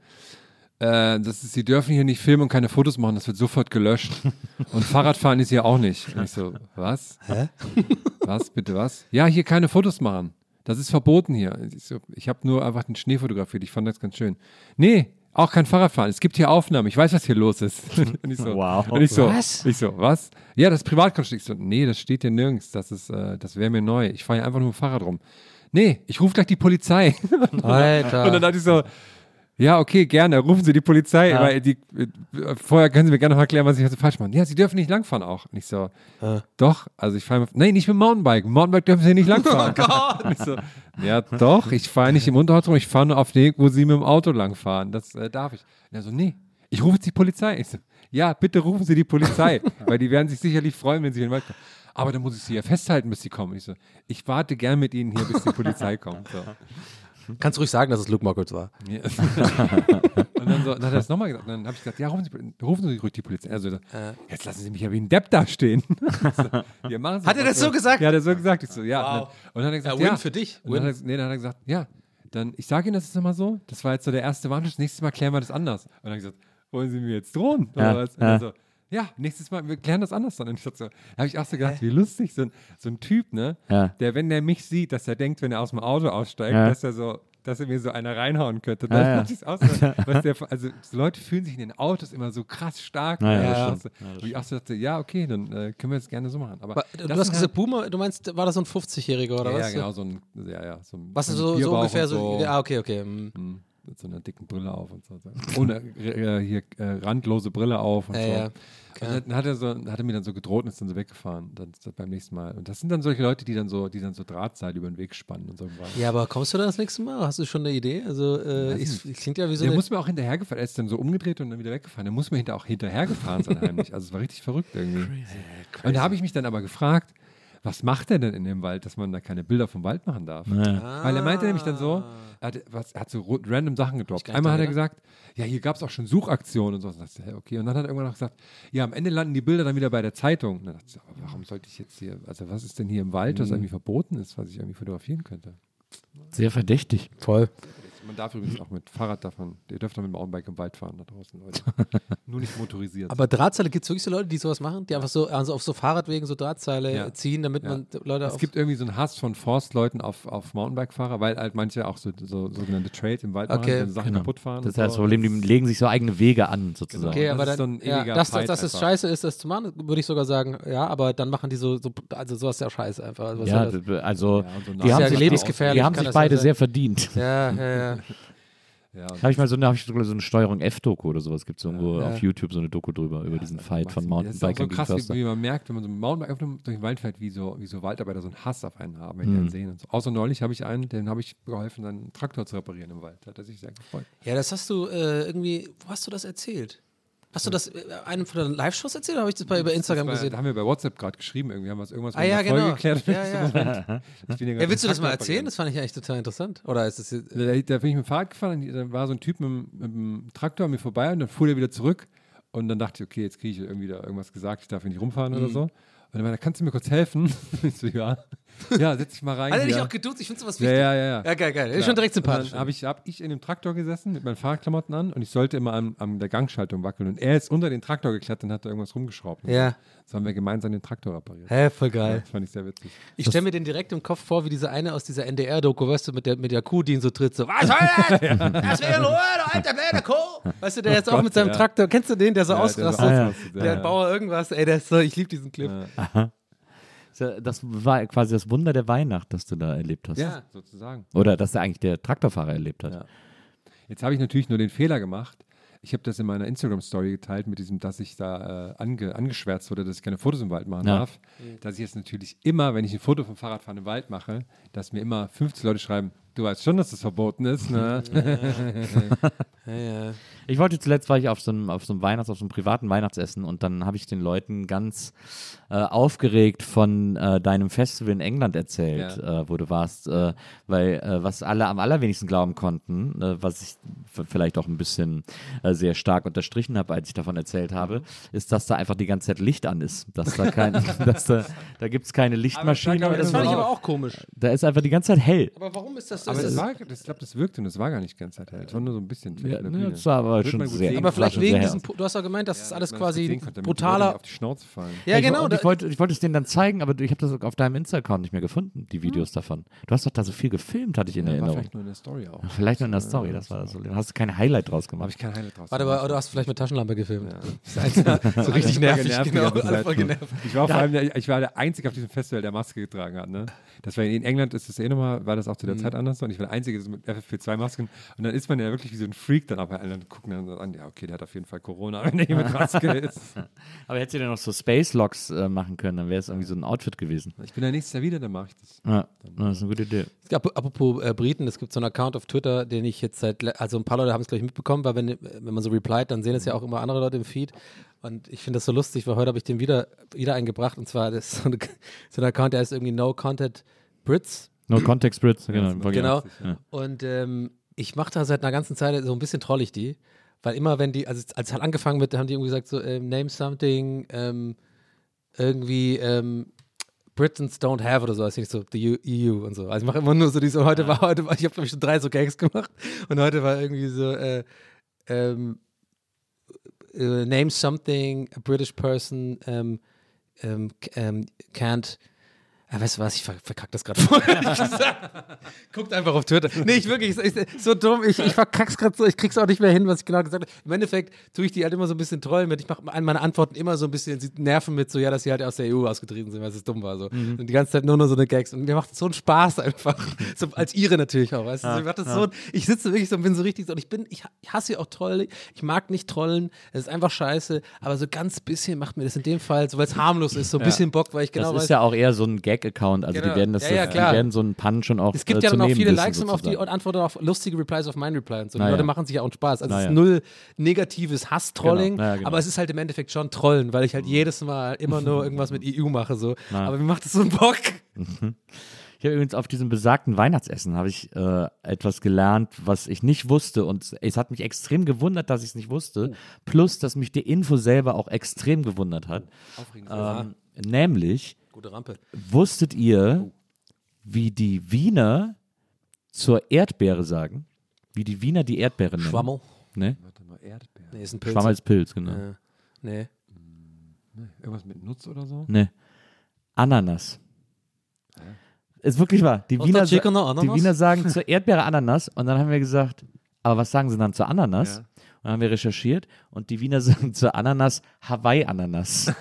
Äh, das ist, sie dürfen hier nicht filmen und keine Fotos machen, das wird sofort gelöscht. Und Fahrradfahren ist hier auch nicht. Und ich so, was? Hä? Was, bitte was? Ja, hier keine Fotos machen. Das ist verboten hier. Ich, so, ich habe nur einfach den Schnee fotografiert. Ich fand das ganz schön. Nee, auch kein Fahrradfahren. Es gibt hier Aufnahmen. Ich weiß, was hier los ist. Und ich so, Wow. Und ich so, Was? Ich so, was? Ja, das ist Privatgrundstück. Ich so, nee, das steht hier nirgends. Das ist, äh, das wäre mir neu. Ich fahre hier einfach nur mit dem Fahrrad rum. Nee, ich rufe gleich die Polizei. Alter. Und dann dachte ich so, ja, okay, gerne, rufen Sie die Polizei, Ja. weil die, äh, vorher können Sie mir gerne noch erklären, was ich also falsch mache. Ja, Sie dürfen nicht langfahren auch. Und ich so, Ah. doch, also ich fahre, nein, nicht mit dem Mountainbike. Mit dem Mountainbike dürfen Sie nicht langfahren. Oh Gott. Und ich so, ja, doch, ich fahre nicht im Unterholz rum, ich fahre nur auf den Weg, wo Sie mit dem Auto langfahren. Das äh, darf ich. Und er so, nee, ich rufe jetzt die Polizei. Ich so, ja, bitte rufen Sie die Polizei, weil die werden sich sicherlich freuen, wenn Sie in den Wald kommen. Aber dann muss ich Sie ja festhalten, bis Sie kommen. Und ich so, ich warte gern mit Ihnen hier, bis die Polizei kommt. So. Kannst ruhig sagen, dass es Luke Mockels war. Ja. Und dann, so, dann hat er das nochmal gesagt. Und dann habe ich gesagt, ja, rufen Sie, rufen Sie ruhig die Polizei. Also, so, jetzt lassen Sie mich ja wie ein Depp dastehen. So, ja, machen Sie Hat er was. das so gesagt? Ja, hat er so gesagt. Ich so, ja. Wow. Und, dann, und dann hat er gesagt, Ja, Win ja. für dich. Und dann Win. hat er, nee, dann hat er gesagt, ja, dann, ich sage Ihnen das jetzt nochmal so. Das war jetzt so der erste Warnschutz. Nächstes Mal klären wir das anders. Und dann habe ich gesagt, wollen Sie mir jetzt drohen? Oder Ja, was? Und ja. dann so, ja, nächstes Mal, wir klären das anders dann. Und ich dachte so, da habe ich auch so gedacht, wie lustig, so ein, so ein Typ, ne, Ja. der, wenn der mich sieht, dass er denkt, wenn er aus dem Auto aussteigt, Ja. dass er so, dass er mir so einer reinhauen könnte. Ja, Das ja. dachte ich auch so, was der, also so Leute fühlen sich in den Autos immer so krass stark. Ja, ja, ne, das das stimmt. so, und ich auch so dachte, ja, okay, dann äh, können wir das gerne so machen. Aber Aber Du das hast sind gesagt, Boomer, du meinst, war das so ein fünfziger oder ja, was? ja, genau, so ein, ja, ja, so ein, Was ist ein so, so Bierbauch ungefähr und so, ah, okay, okay. hm. Hm, mit so einer dicken Brille auf und so. Ohne äh, hier äh, randlose Brille auf und Ja, so. ja. Und dann hat er, so, hat er mir dann so gedroht und ist dann so weggefahren dann, das beim nächsten Mal. Und das sind dann solche Leute, die dann so, die dann so Drahtseil über den Weg spannen und so. Ja, aber kommst du dann das nächste Mal? Hast du schon eine Idee? Also, äh, Weiß ich, klingt ja wie so Der eine... muss mir auch hinterhergefahren. Er ist dann so umgedreht und dann wieder weggefahren. Der muss mir hinter auch hinterhergefahren sein heimlich. Also es war richtig verrückt irgendwie. Und da habe ich mich dann aber gefragt, was macht er denn in dem Wald, dass man da keine Bilder vom Wald machen darf? Ja. Weil er meinte nämlich dann so, er hat, was, er hat so ro- random Sachen gedroppt. gar nicht Einmal hat er dran gesagt, ja, hier gab es auch schon Suchaktionen und so. Und dann dachte ich, hä, okay. Und dann hat er irgendwann noch gesagt, ja, am Ende landen die Bilder dann wieder bei der Zeitung. Und dann dachte ich, aber warum sollte ich jetzt hier, also was ist denn hier im Wald, was irgendwie verboten ist, was ich irgendwie fotografieren könnte? Sehr verdächtig. Voll. Man darf übrigens auch mit Fahrrad davon, ihr dürft auch mit dem Mountainbike im Wald fahren da draußen, Leute. Nur nicht motorisiert. Aber Drahtseile, gibt es wirklich so Leute, die sowas machen? Die einfach so also auf so Fahrradwegen so Drahtseile Ja. ziehen, damit Ja. man Leute Es auf... gibt irgendwie so einen Hass von Forstleuten auf, auf Mountainbike-Fahrer, weil halt manche auch so, so sogenannte Trails im Wald machen, Okay. die dann Sachen Genau. kaputt fahren. Das und ist das so. Problem, die legen sich so eigene Wege an, sozusagen. Okay, das aber ist dann, so ein ja, ewiger dass das, Fight dass es einfach. scheiße ist, das zu machen, würde ich sogar sagen, ja, aber dann machen die so, so also sowas ist ja scheiße einfach. Also, was Ja, soll das? d- also Ja, und so die Nasen- haben, ja sich, lebensgefährlich, die haben kann sich das beide ja sein. sehr verdient. Ja, ja, ja. Ja, und Habe ich mal so eine, hab ich sogar so eine Steuerung F-Doku oder sowas. Gibt es irgendwo Ja. auf YouTube so eine Doku drüber, über diesen Fight von Das ist auch Mountainbikern so gegen krass, Förster. wie, wie man merkt, wenn man so ein Mountainbike auf- durch den Wald fährt, wie so, wie so Waldarbeiter so einen Hass auf einen haben, wenn die Mhm. einen sehen. Und so. Außer neulich habe ich einen, den habe ich geholfen, seinen Traktor zu reparieren im Wald. Da hat er sich sehr gefreut. Ja, das hast du äh, irgendwie, wo hast du das erzählt? Hast du das äh, einem von deinen Live-Shows erzählt oder habe ich das bei über Instagram das war, gesehen? Da haben wir bei WhatsApp gerade geschrieben, irgendwie haben wir irgendwas Ah, mit ja, einer Folge genau. geklärt. Ja, ja. Ich bin ja Ja, gerade willst du das im mal Traktor erzählen? Das fand ich eigentlich total interessant. Oder ist das jetzt, Da, da bin ich mit dem Fahrrad gefahren, und da war so ein Typ mit, dem- mit dem Traktor an mir vorbei und dann fuhr der wieder zurück und dann dachte ich, okay, jetzt kriege ich irgendwie da irgendwas gesagt, ich darf hier nicht rumfahren oder so. Und dann meinte er, kannst du mir kurz helfen? Ich so, ja. Ja, setz dich mal rein. hat er dich hier. auch geduzt? Ich finde sowas Ja, wichtig. ja, ja, ja. Ja, geil, geil. Ist Klar. schon direkt Und sympathisch. Dann habe ich, hab ich in dem Traktor gesessen mit meinen Fahrradklamotten an und ich sollte immer an, an der Gangschaltung wackeln. Und er ist unter den Traktor geklettert und hat da irgendwas rumgeschraubt. Und Ja. So haben wir gemeinsam den Traktor repariert. Hä, voll Ja, geil. das fand ich sehr witzig. Ich stelle mir den direkt im Kopf vor, wie diese eine aus dieser N D R-Doku, weißt du, mit der, mit der Kuh, die ihn so tritt, so, was soll das? Lass mich in Ruhe, du alter blöde Kuh. Weißt du, der jetzt auch Gott, mit seinem ja. Traktor, kennst du den, der so Ja, der so ausrastet? ausrastet, ja, der ja. Bauer irgendwas, ey, der ist so, ich liebe diesen Clip. Ja. Das war quasi das Wunder der Weihnacht, das du da erlebt hast. Ja, sozusagen. Oder dass der eigentlich der Traktorfahrer erlebt hat. Ja. Jetzt habe ich natürlich nur den Fehler gemacht. Ich habe das in meiner Instagram-Story geteilt mit diesem, dass ich da äh, ange, angeschwärzt wurde, dass ich keine Fotos im Wald machen Ja. darf. Dass ich jetzt natürlich immer, wenn ich ein Foto vom Fahrradfahren im Wald mache, dass mir immer fünfzig Leute schreiben, du weißt schon, dass das verboten ist, ne? Ja, ja. Ich wollte zuletzt, war ich auf so einem, auf so einem Weihnachts-, auf so einem privaten Weihnachtsessen und dann habe ich den Leuten ganz äh, aufgeregt von äh, deinem Festival in England erzählt, Ja. äh, wo du warst, äh, weil äh, was alle am allerwenigsten glauben konnten, äh, was ich f- vielleicht auch ein bisschen äh, sehr stark unterstrichen habe, als ich davon erzählt habe, ist, dass da einfach die ganze Zeit Licht an ist, dass da kein, dass da, da gibt es keine Lichtmaschine, Aber oder Das so. fand ich aber auch komisch. Da ist einfach die ganze Zeit hell. Aber warum ist das so? Aber Ist das das- war, das, ich glaube, das wirkte und das war gar nicht die ganze Zeit hell. Es war nur so ein bisschen Ja, in der ne, Bühne. das war aber Wird schon man gut sehr- sehen. aber vielleicht schon wegen sehr diesem, ernst. du hast doch gemeint, dass das alles dass man quasi sehen konnte, damit die Leute brutaler. nicht auf die Schnauze fallen. Ja, ich, genau. und da- ich, wollte, ich wollte es denen dann zeigen, aber ich habe das auf deinem Insta-Account nicht mehr gefunden, die Videos davon. Du hast doch da so viel gefilmt, hatte ich in Ja, war Erinnerung. vielleicht nur in der Story auch. Vielleicht nur in der Story, das war das. Da hast du kein Highlight draus Habe gemacht. ich kein Highlight draus. Warte, gemacht. aber oder hast du vielleicht mit Taschenlampe gefilmt? Ja. So richtig Alle voll nervig, genervt die genau. ganze Alle Zeit. voll genervt. Ich war vor allem der, ich war der Einzige auf diesem Festival, der Maske getragen hat. Ne? Das war in England ist das eh nochmal, war das auch zu der Zeit anders so. Und ich war der Einzige mit F F P zwei Masken. Und dann ist man ja wirklich wie so ein Freak dann auf allen gucken dann so an, ja okay, der hat auf jeden Fall Corona, wenn der hier mit Maske ist. Aber hättest du denn noch so Space Locks äh, machen können, dann wäre es irgendwie so ein Outfit gewesen. Ich bin ja nächstes Jahr wieder, dann mache ich das. Ja, das ist eine gute Idee. Es gab, apropos äh, Briten, es gibt so einen Account auf Twitter, den ich jetzt seit, le- also ein paar Leute haben es gleich mitbekommen, weil wenn, wenn man so replied, dann sehen es ja auch immer andere Leute im Feed. Und ich finde das so lustig, weil heute habe ich den wieder, wieder eingebracht. Und zwar das ist so, eine, so ein Account, der heißt irgendwie No Content Brits. No Context Brits, genau. das Genau. Ja. Und ähm, ich mache da seit einer ganzen Zeit so ein bisschen troll ich die. Weil immer, wenn die, also als es halt angefangen wird, haben die irgendwie gesagt, so, ähm, name something, ähm, irgendwie, ähm, Britons don't have oder so, also nicht so the E U und so. Also ich mache immer nur so diese, heute war, heute war, ich habe glaube ich schon drei so Gags gemacht und heute war irgendwie so, äh, ähm, uh, name something a British person um, um, um, can't. Ah, weißt du was, ich ver verkack das gerade vorher. Guckt einfach auf Twitter. Nee, ich wirklich, ich, so dumm, ich, ich verkack's gerade so, ich krieg's auch nicht mehr hin, was ich genau gesagt habe. Im Endeffekt tue ich die halt immer so ein bisschen trollen mit. Ich mache meine Antworten immer so ein bisschen, sie nerven mit so, ja, dass sie halt aus der E U ausgetreten sind, weil es dumm war. So. Mhm. Und die ganze Zeit nur noch so eine Gags. Und mir macht so einen Spaß einfach. So, als Ire natürlich auch, weißt du. Ja, so, ich, das ja. so, ich sitze wirklich so und bin so richtig so, und ich bin, ich, ich hasse auch Trollen, ich mag nicht trollen, es ist einfach scheiße, aber so ganz bisschen macht mir das in dem Fall, so weil es harmlos ist, so ein Ja. bisschen Bock, weil ich genau das weiß. ist ja auch eher so ein Gag-Account, also Genau. die werden das, Ja, ja, die klar. werden so einen Pun schon auch Es gibt äh, ja zu dann auch nehmen viele wissen, Likes immer auf die sozusagen. und Antworten auf lustige Replies auf mein Reply und so. Die Naja. Leute machen sich ja auch einen Spaß. Also es Naja. ist null negatives Hass-Trolling, Genau. Naja, genau. aber es ist halt im Endeffekt schon Trollen, weil ich halt jedes Mal immer nur irgendwas mit E U mache. So. Naja. Aber mir macht das so einen Bock. Ich habe übrigens auf diesem besagten Weihnachtsessen habe ich äh, etwas gelernt, was ich nicht wusste und es hat mich extrem gewundert, dass ich es nicht wusste, plus, dass mich die Info selber auch extrem gewundert hat. Ähm, nämlich, Gute Rampe. wusstet ihr, wie die Wiener zur Erdbeere sagen? Wie die Wiener die Erdbeere nennen? Schwammel? Ne? Warte mal, Erdbeer. Nee, ist ein Pilz. Schwammel als Pilz, genau. Ja. Nee. Irgendwas mit Nutz oder so? Ne. Ananas. Ist wirklich wahr. Die Was Wiener, der Chicken sa- noch Ananas? die Wiener sagen zur Erdbeere Ananas und dann haben wir gesagt, aber was sagen sie dann zur Ananas? Ja. Und dann haben wir recherchiert und die Wiener sagen zur Ananas Hawaii-Ananas.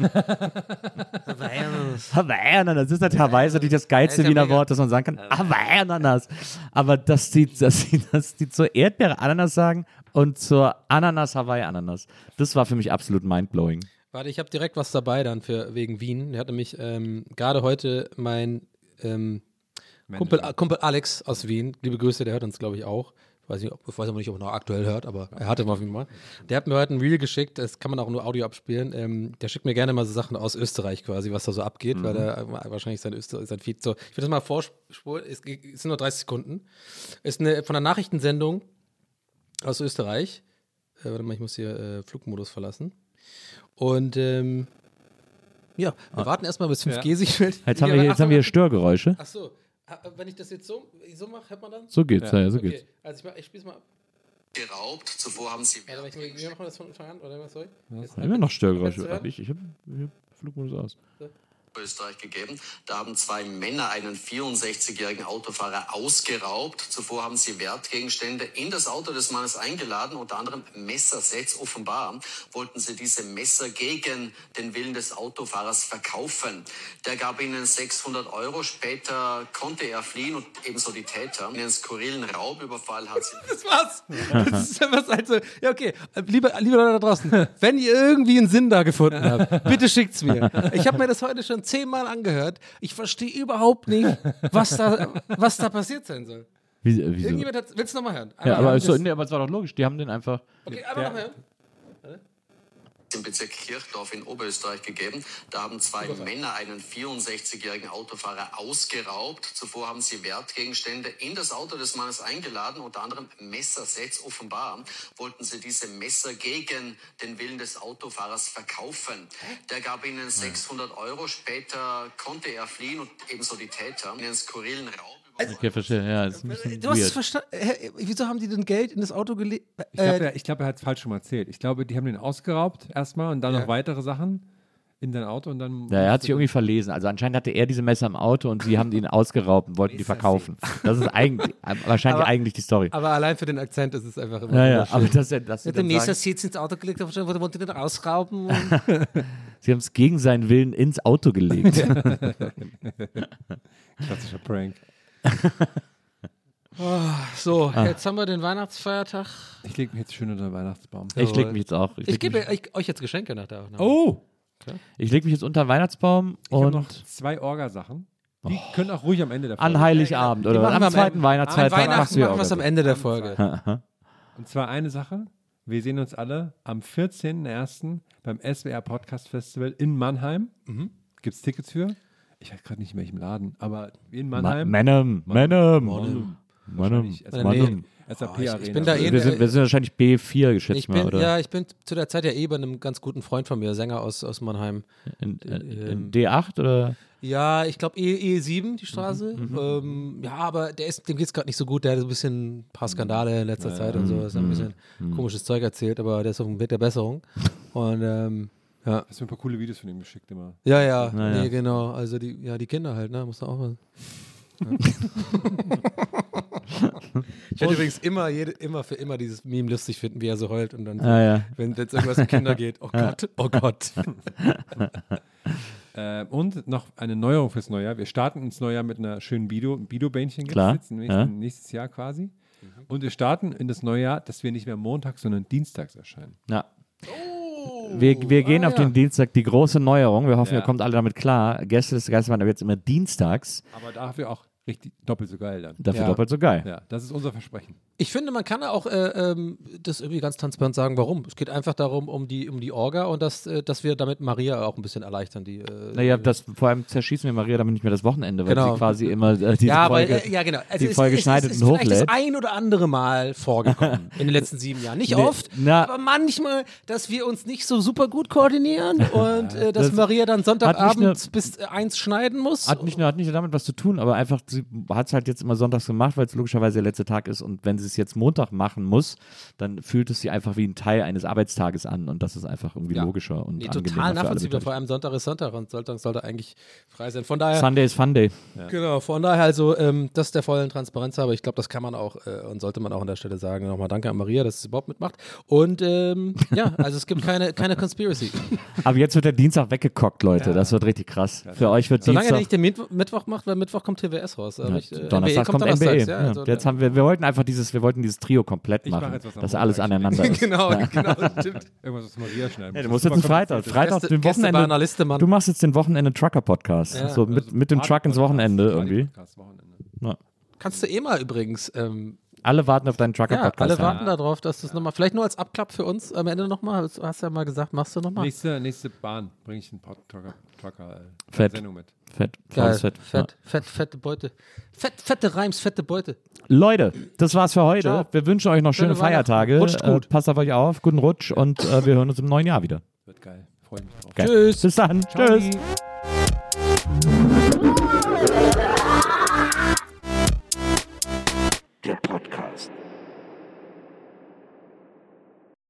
Hawaii-Ananas. Das ist natürlich Hawaii ist natürlich das geilste Ja, ist ja Wiener mega. Wort, das man sagen kann. Hawaii-Ananas. Aber dass die, dass, die, dass die zur Erdbeere Ananas sagen und zur Ananas Hawaii-Ananas, das war für mich absolut mindblowing. Warte, ich habe direkt was dabei dann für wegen Wien. Der hat nämlich ähm, gerade heute mein ähm, Kumpel, Kumpel Alex aus Wien, liebe Grüße, der hört uns, glaube ich, auch. Ich weiß, nicht, ob, ich weiß aber nicht, ob er noch aktuell hört, aber er hatte mal auf jeden Fall. Der hat mir heute ein Reel geschickt, das kann man auch nur Audio abspielen. Ähm, der schickt mir gerne mal so Sachen aus Österreich quasi, was da so abgeht, Mhm. weil er äh, wahrscheinlich sein, Öster sein Feed so. Ich will das mal vorspulen, es, es sind nur dreißig Sekunden. Ist eine von einer Nachrichtensendung aus Österreich. Äh, warte mal, ich muss hier äh, Flugmodus verlassen. Und ähm, ja, wir warten erstmal bis fünf G sich meldet. Jetzt haben wir, hier- jetzt haben wir hier Störgeräusche. Ach so, Ah, wenn ich das jetzt so, so mache, hört man dann? So geht's, ja, ja so Okay, geht's. also ich, mach- ich spiel's mal ab. geraubt. Zuvor haben sie Warte, wie wie machen wir das von Anfang an? Oder was soll ich? Jetzt- Immer noch Störgeräusche. Kannst du Hab ich ich habe hab Flugmodus aus. Österreich gegeben. Da haben zwei Männer einen vierundsechzigjährigen Autofahrer ausgeraubt. Zuvor haben sie Wertgegenstände in das Auto des Mannes eingeladen, unter anderem Messersets. Offenbar wollten sie diese Messer gegen den Willen des Autofahrers verkaufen. Der gab ihnen sechshundert Euro. Später konnte er fliehen und ebenso die Täter. Einen skurrilen Raubüberfall hat sie... Das war's. Das ist immer halt so. Ja, okay. Liebe, liebe Leute da draußen, wenn ihr irgendwie einen Sinn da gefunden habt, bitte schickt's mir. Ich habe mir das heute schon zehnmal angehört. Ich verstehe überhaupt nicht, was da, was da passiert sein soll. Wie, wieso? Irgendjemand hat. Willst du nochmal hören? Ja, Einmal aber, hören, so, das- nee, aber es war doch logisch. Die haben den einfach. Okay, einmal nochmal hören. im Bezirk Kirchdorf in Oberösterreich gegeben. Da haben zwei Männer einen vierundsechzigjährigen Autofahrer ausgeraubt. Zuvor haben sie Wertgegenstände in das Auto des Mannes eingeladen, unter anderem Messersets. Offenbar wollten sie diese Messer gegen den Willen des Autofahrers verkaufen. Der gab ihnen sechshundert Euro. Später konnte er fliehen und ebenso die Täter. Einen skurrilen Raub. Okay, verstehe. Ja, das ist ein bisschen Du hast es weird. verstanden. Hä, wieso haben die denn Geld in das Auto gelegt? Ich glaube, Äh, er, ich glaub, er hat es falsch schon mal erzählt. Ich glaube, die haben den ausgeraubt erstmal und dann Ja. noch weitere Sachen in sein Auto und dann. Ja, er hat sich irgendwie verlesen. Also anscheinend hatte er diese Messer im Auto und sie haben ihn ausgeraubt und wollten die verkaufen. Das ist eigentlich, wahrscheinlich Aber- eigentlich die Story. aber allein für den Akzent ist es einfach immer Ja, ja, wunderschön. aber dass er, dass sie, Mit dem dann Messer sagen, sitzt ins Auto gelegt, aber wollte wollte den rausrauben. Und sie haben es gegen seinen Willen ins Auto gelegt. Klassischer Prank. so, Ah. jetzt haben wir den Weihnachtsfeiertag. Ich lege mich jetzt schön unter den Weihnachtsbaum. Ich leg mich jetzt auch. Ich, Ich leg gebe mich, euch, euch jetzt Geschenke nach der Aufnahme. Oh! ich leg mich jetzt unter den Weihnachtsbaum Ich habe und noch zwei Orgasachen. Die können auch ruhig am Ende der Folge. an Heiligabend Die oder machen wir am am zweiten Ende. Weihnachtsfeiertag Weihnachten machst du ja machen wir es am auch. Ende der Folge. Und zwar eine Sache. Wir sehen uns alle am vierzehnten ersten beim S W R Podcast Festival in Mannheim. Mhm. Gibt es Tickets für? Ich weiß gerade nicht, in welchem Laden, aber in Ma- Mannheim. Mannheim, Mannheim, Mannheim. Mannheim, Wahrscheinlich Mannheim. S A P Oh, ich- Arena. ich bin da eh- Wir sind, wir sind wahrscheinlich B vier geschätzt Ich mal, bin, oder? ja, ich bin zu der Zeit ja eh bei einem ganz guten Freund von mir, Sänger aus, aus Mannheim. In, in, in Ähm, D acht oder? Ja, ich glaube E, E sieben, die Straße. Mhm, ähm, ja, aber der ist, dem geht es gerade nicht so gut. Der hat so ein bisschen ein paar Skandale in letzter Zeit und so. Er hat ein bisschen komisches Zeug erzählt, aber der ist auf dem Weg der Besserung. Und ähm, ja. Hast du mir ein paar coole Videos von ihm geschickt immer. Ja, ja, Na nee, ja. genau. Also die, ja, die Kinder halt, ne? Muss man auch mal. Ja. Ich werde übrigens immer, jede, immer für immer dieses Meme lustig finden, wie er so heult und dann, so, Ah, ja. wenn jetzt irgendwas um Kinder geht, oh Gott, oh Gott. Äh, und noch eine Neuerung fürs Neujahr. Wir starten ins Neujahr mit einer schönen Bido, Bido-Bähnchen gibt Klar, es jetzt nächsten, ja. nächstes Jahr quasi. Und wir starten in das neue Jahr, dass wir nicht mehr montags, sondern dienstags erscheinen. Ja. Wir, wir gehen ah, auf ja. den Dienstag, die große Neuerung. Wir hoffen, Ja. ihr kommt alle damit klar. Gäste des Geistermann, aber jetzt immer dienstags. Aber dafür auch richtig doppelt so geil dann. Dafür Ja. doppelt so geil. Ja, das ist unser Versprechen. Ich finde, man kann auch äh, ähm, das irgendwie ganz transparent sagen, warum. Es geht einfach darum, um die, um die Orga und dass, äh, dass wir damit Maria auch ein bisschen erleichtern. Die, äh, Naja, das, vor allem zerschießen wir Maria damit nicht mehr das Wochenende, weil Genau. sie quasi immer äh, diese ja, Folge... weil, äh, ja, genau. Also die es, Folge es, schneidet es ist und vielleicht das hochlädt. ein oder andere Mal vorgekommen in den letzten sieben Jahren. Nicht Nee, oft, na- aber manchmal, dass wir uns nicht so super gut koordinieren und äh, dass Das Maria dann Sonntagabend hat nicht bis äh, eins schneiden muss. Hat nicht, nur, hat nicht nur damit was zu tun, aber einfach, sie hat es halt jetzt immer sonntags gemacht, weil es logischerweise der letzte Tag ist und wenn sie es jetzt Montag machen muss, dann fühlt es sich einfach wie ein Teil eines Arbeitstages an und das ist einfach irgendwie Ja. logischer und Nee, angenehmer total für alle nachvollziehbar. Beteiligten. Vor allem Sonntag ist Sonntag und Sonntag sollte eigentlich frei sein. Von daher, Sunday is Fun Day. genau, von daher also, ähm, das ist der vollen Transparenz, aber ich glaube, das kann man auch äh, und sollte man auch an der Stelle sagen. Nochmal danke an Maria, dass sie überhaupt mitmacht. Und ähm, ja, also es gibt keine, keine Conspiracy. Aber jetzt wird der Dienstag weggekockt, Leute. Das wird richtig krass. Für euch wird Solange er Dienstag... nicht den Mittwo- Mittwoch macht, weil Mittwoch kommt T W S raus. Aber Ja, ich, äh, Donnerstag kommt N B A. donnerstags, ja, Ja, also, jetzt haben wir, wir wollten einfach dieses, wir wollten dieses Trio komplett Ich mach machen, jetzt was am dass alles Montag. aneinander ist. genau, genau, stimmt. Irgendwas, was Maria schneiden Ja, du muss. musst jetzt einen Freitag, Freitag, Gäste- den Gäste bei einer Wochenende, Liste, Mann. du machst jetzt den Wochenende-Trucker-Podcast, Ja. so mit, mit dem Truck ins Wochenende irgendwie. Wochenende. Ja. Kannst du eh mal übrigens. Ähm, Alle warten auf deinen ja, Trucker-Podcast. alle warten darauf, dass du es nochmal, vielleicht nur als Abklapp für uns am Ende nochmal, du hast ja mal gesagt, machst du nochmal. Nächste, nächste Bahn bringe ich einen Pod- Trucker, Trucker äh, Fett. Sendung mit. Fett, Geil, volles Fett. fett, fett, fette Beute. Fett, fette Reims, fette Beute. Ja. Leute, das war's für heute. Ciao. Wir wünschen euch noch schöne Schöne Weihnachten. Feiertage. Rutscht gut. Äh, passt auf euch auf, guten Rutsch und äh, wir hören uns im neuen Jahr wieder. Wird geil. Freue mich drauf. Geil. Tschüss. Bis dann. Ciao. Tschüss.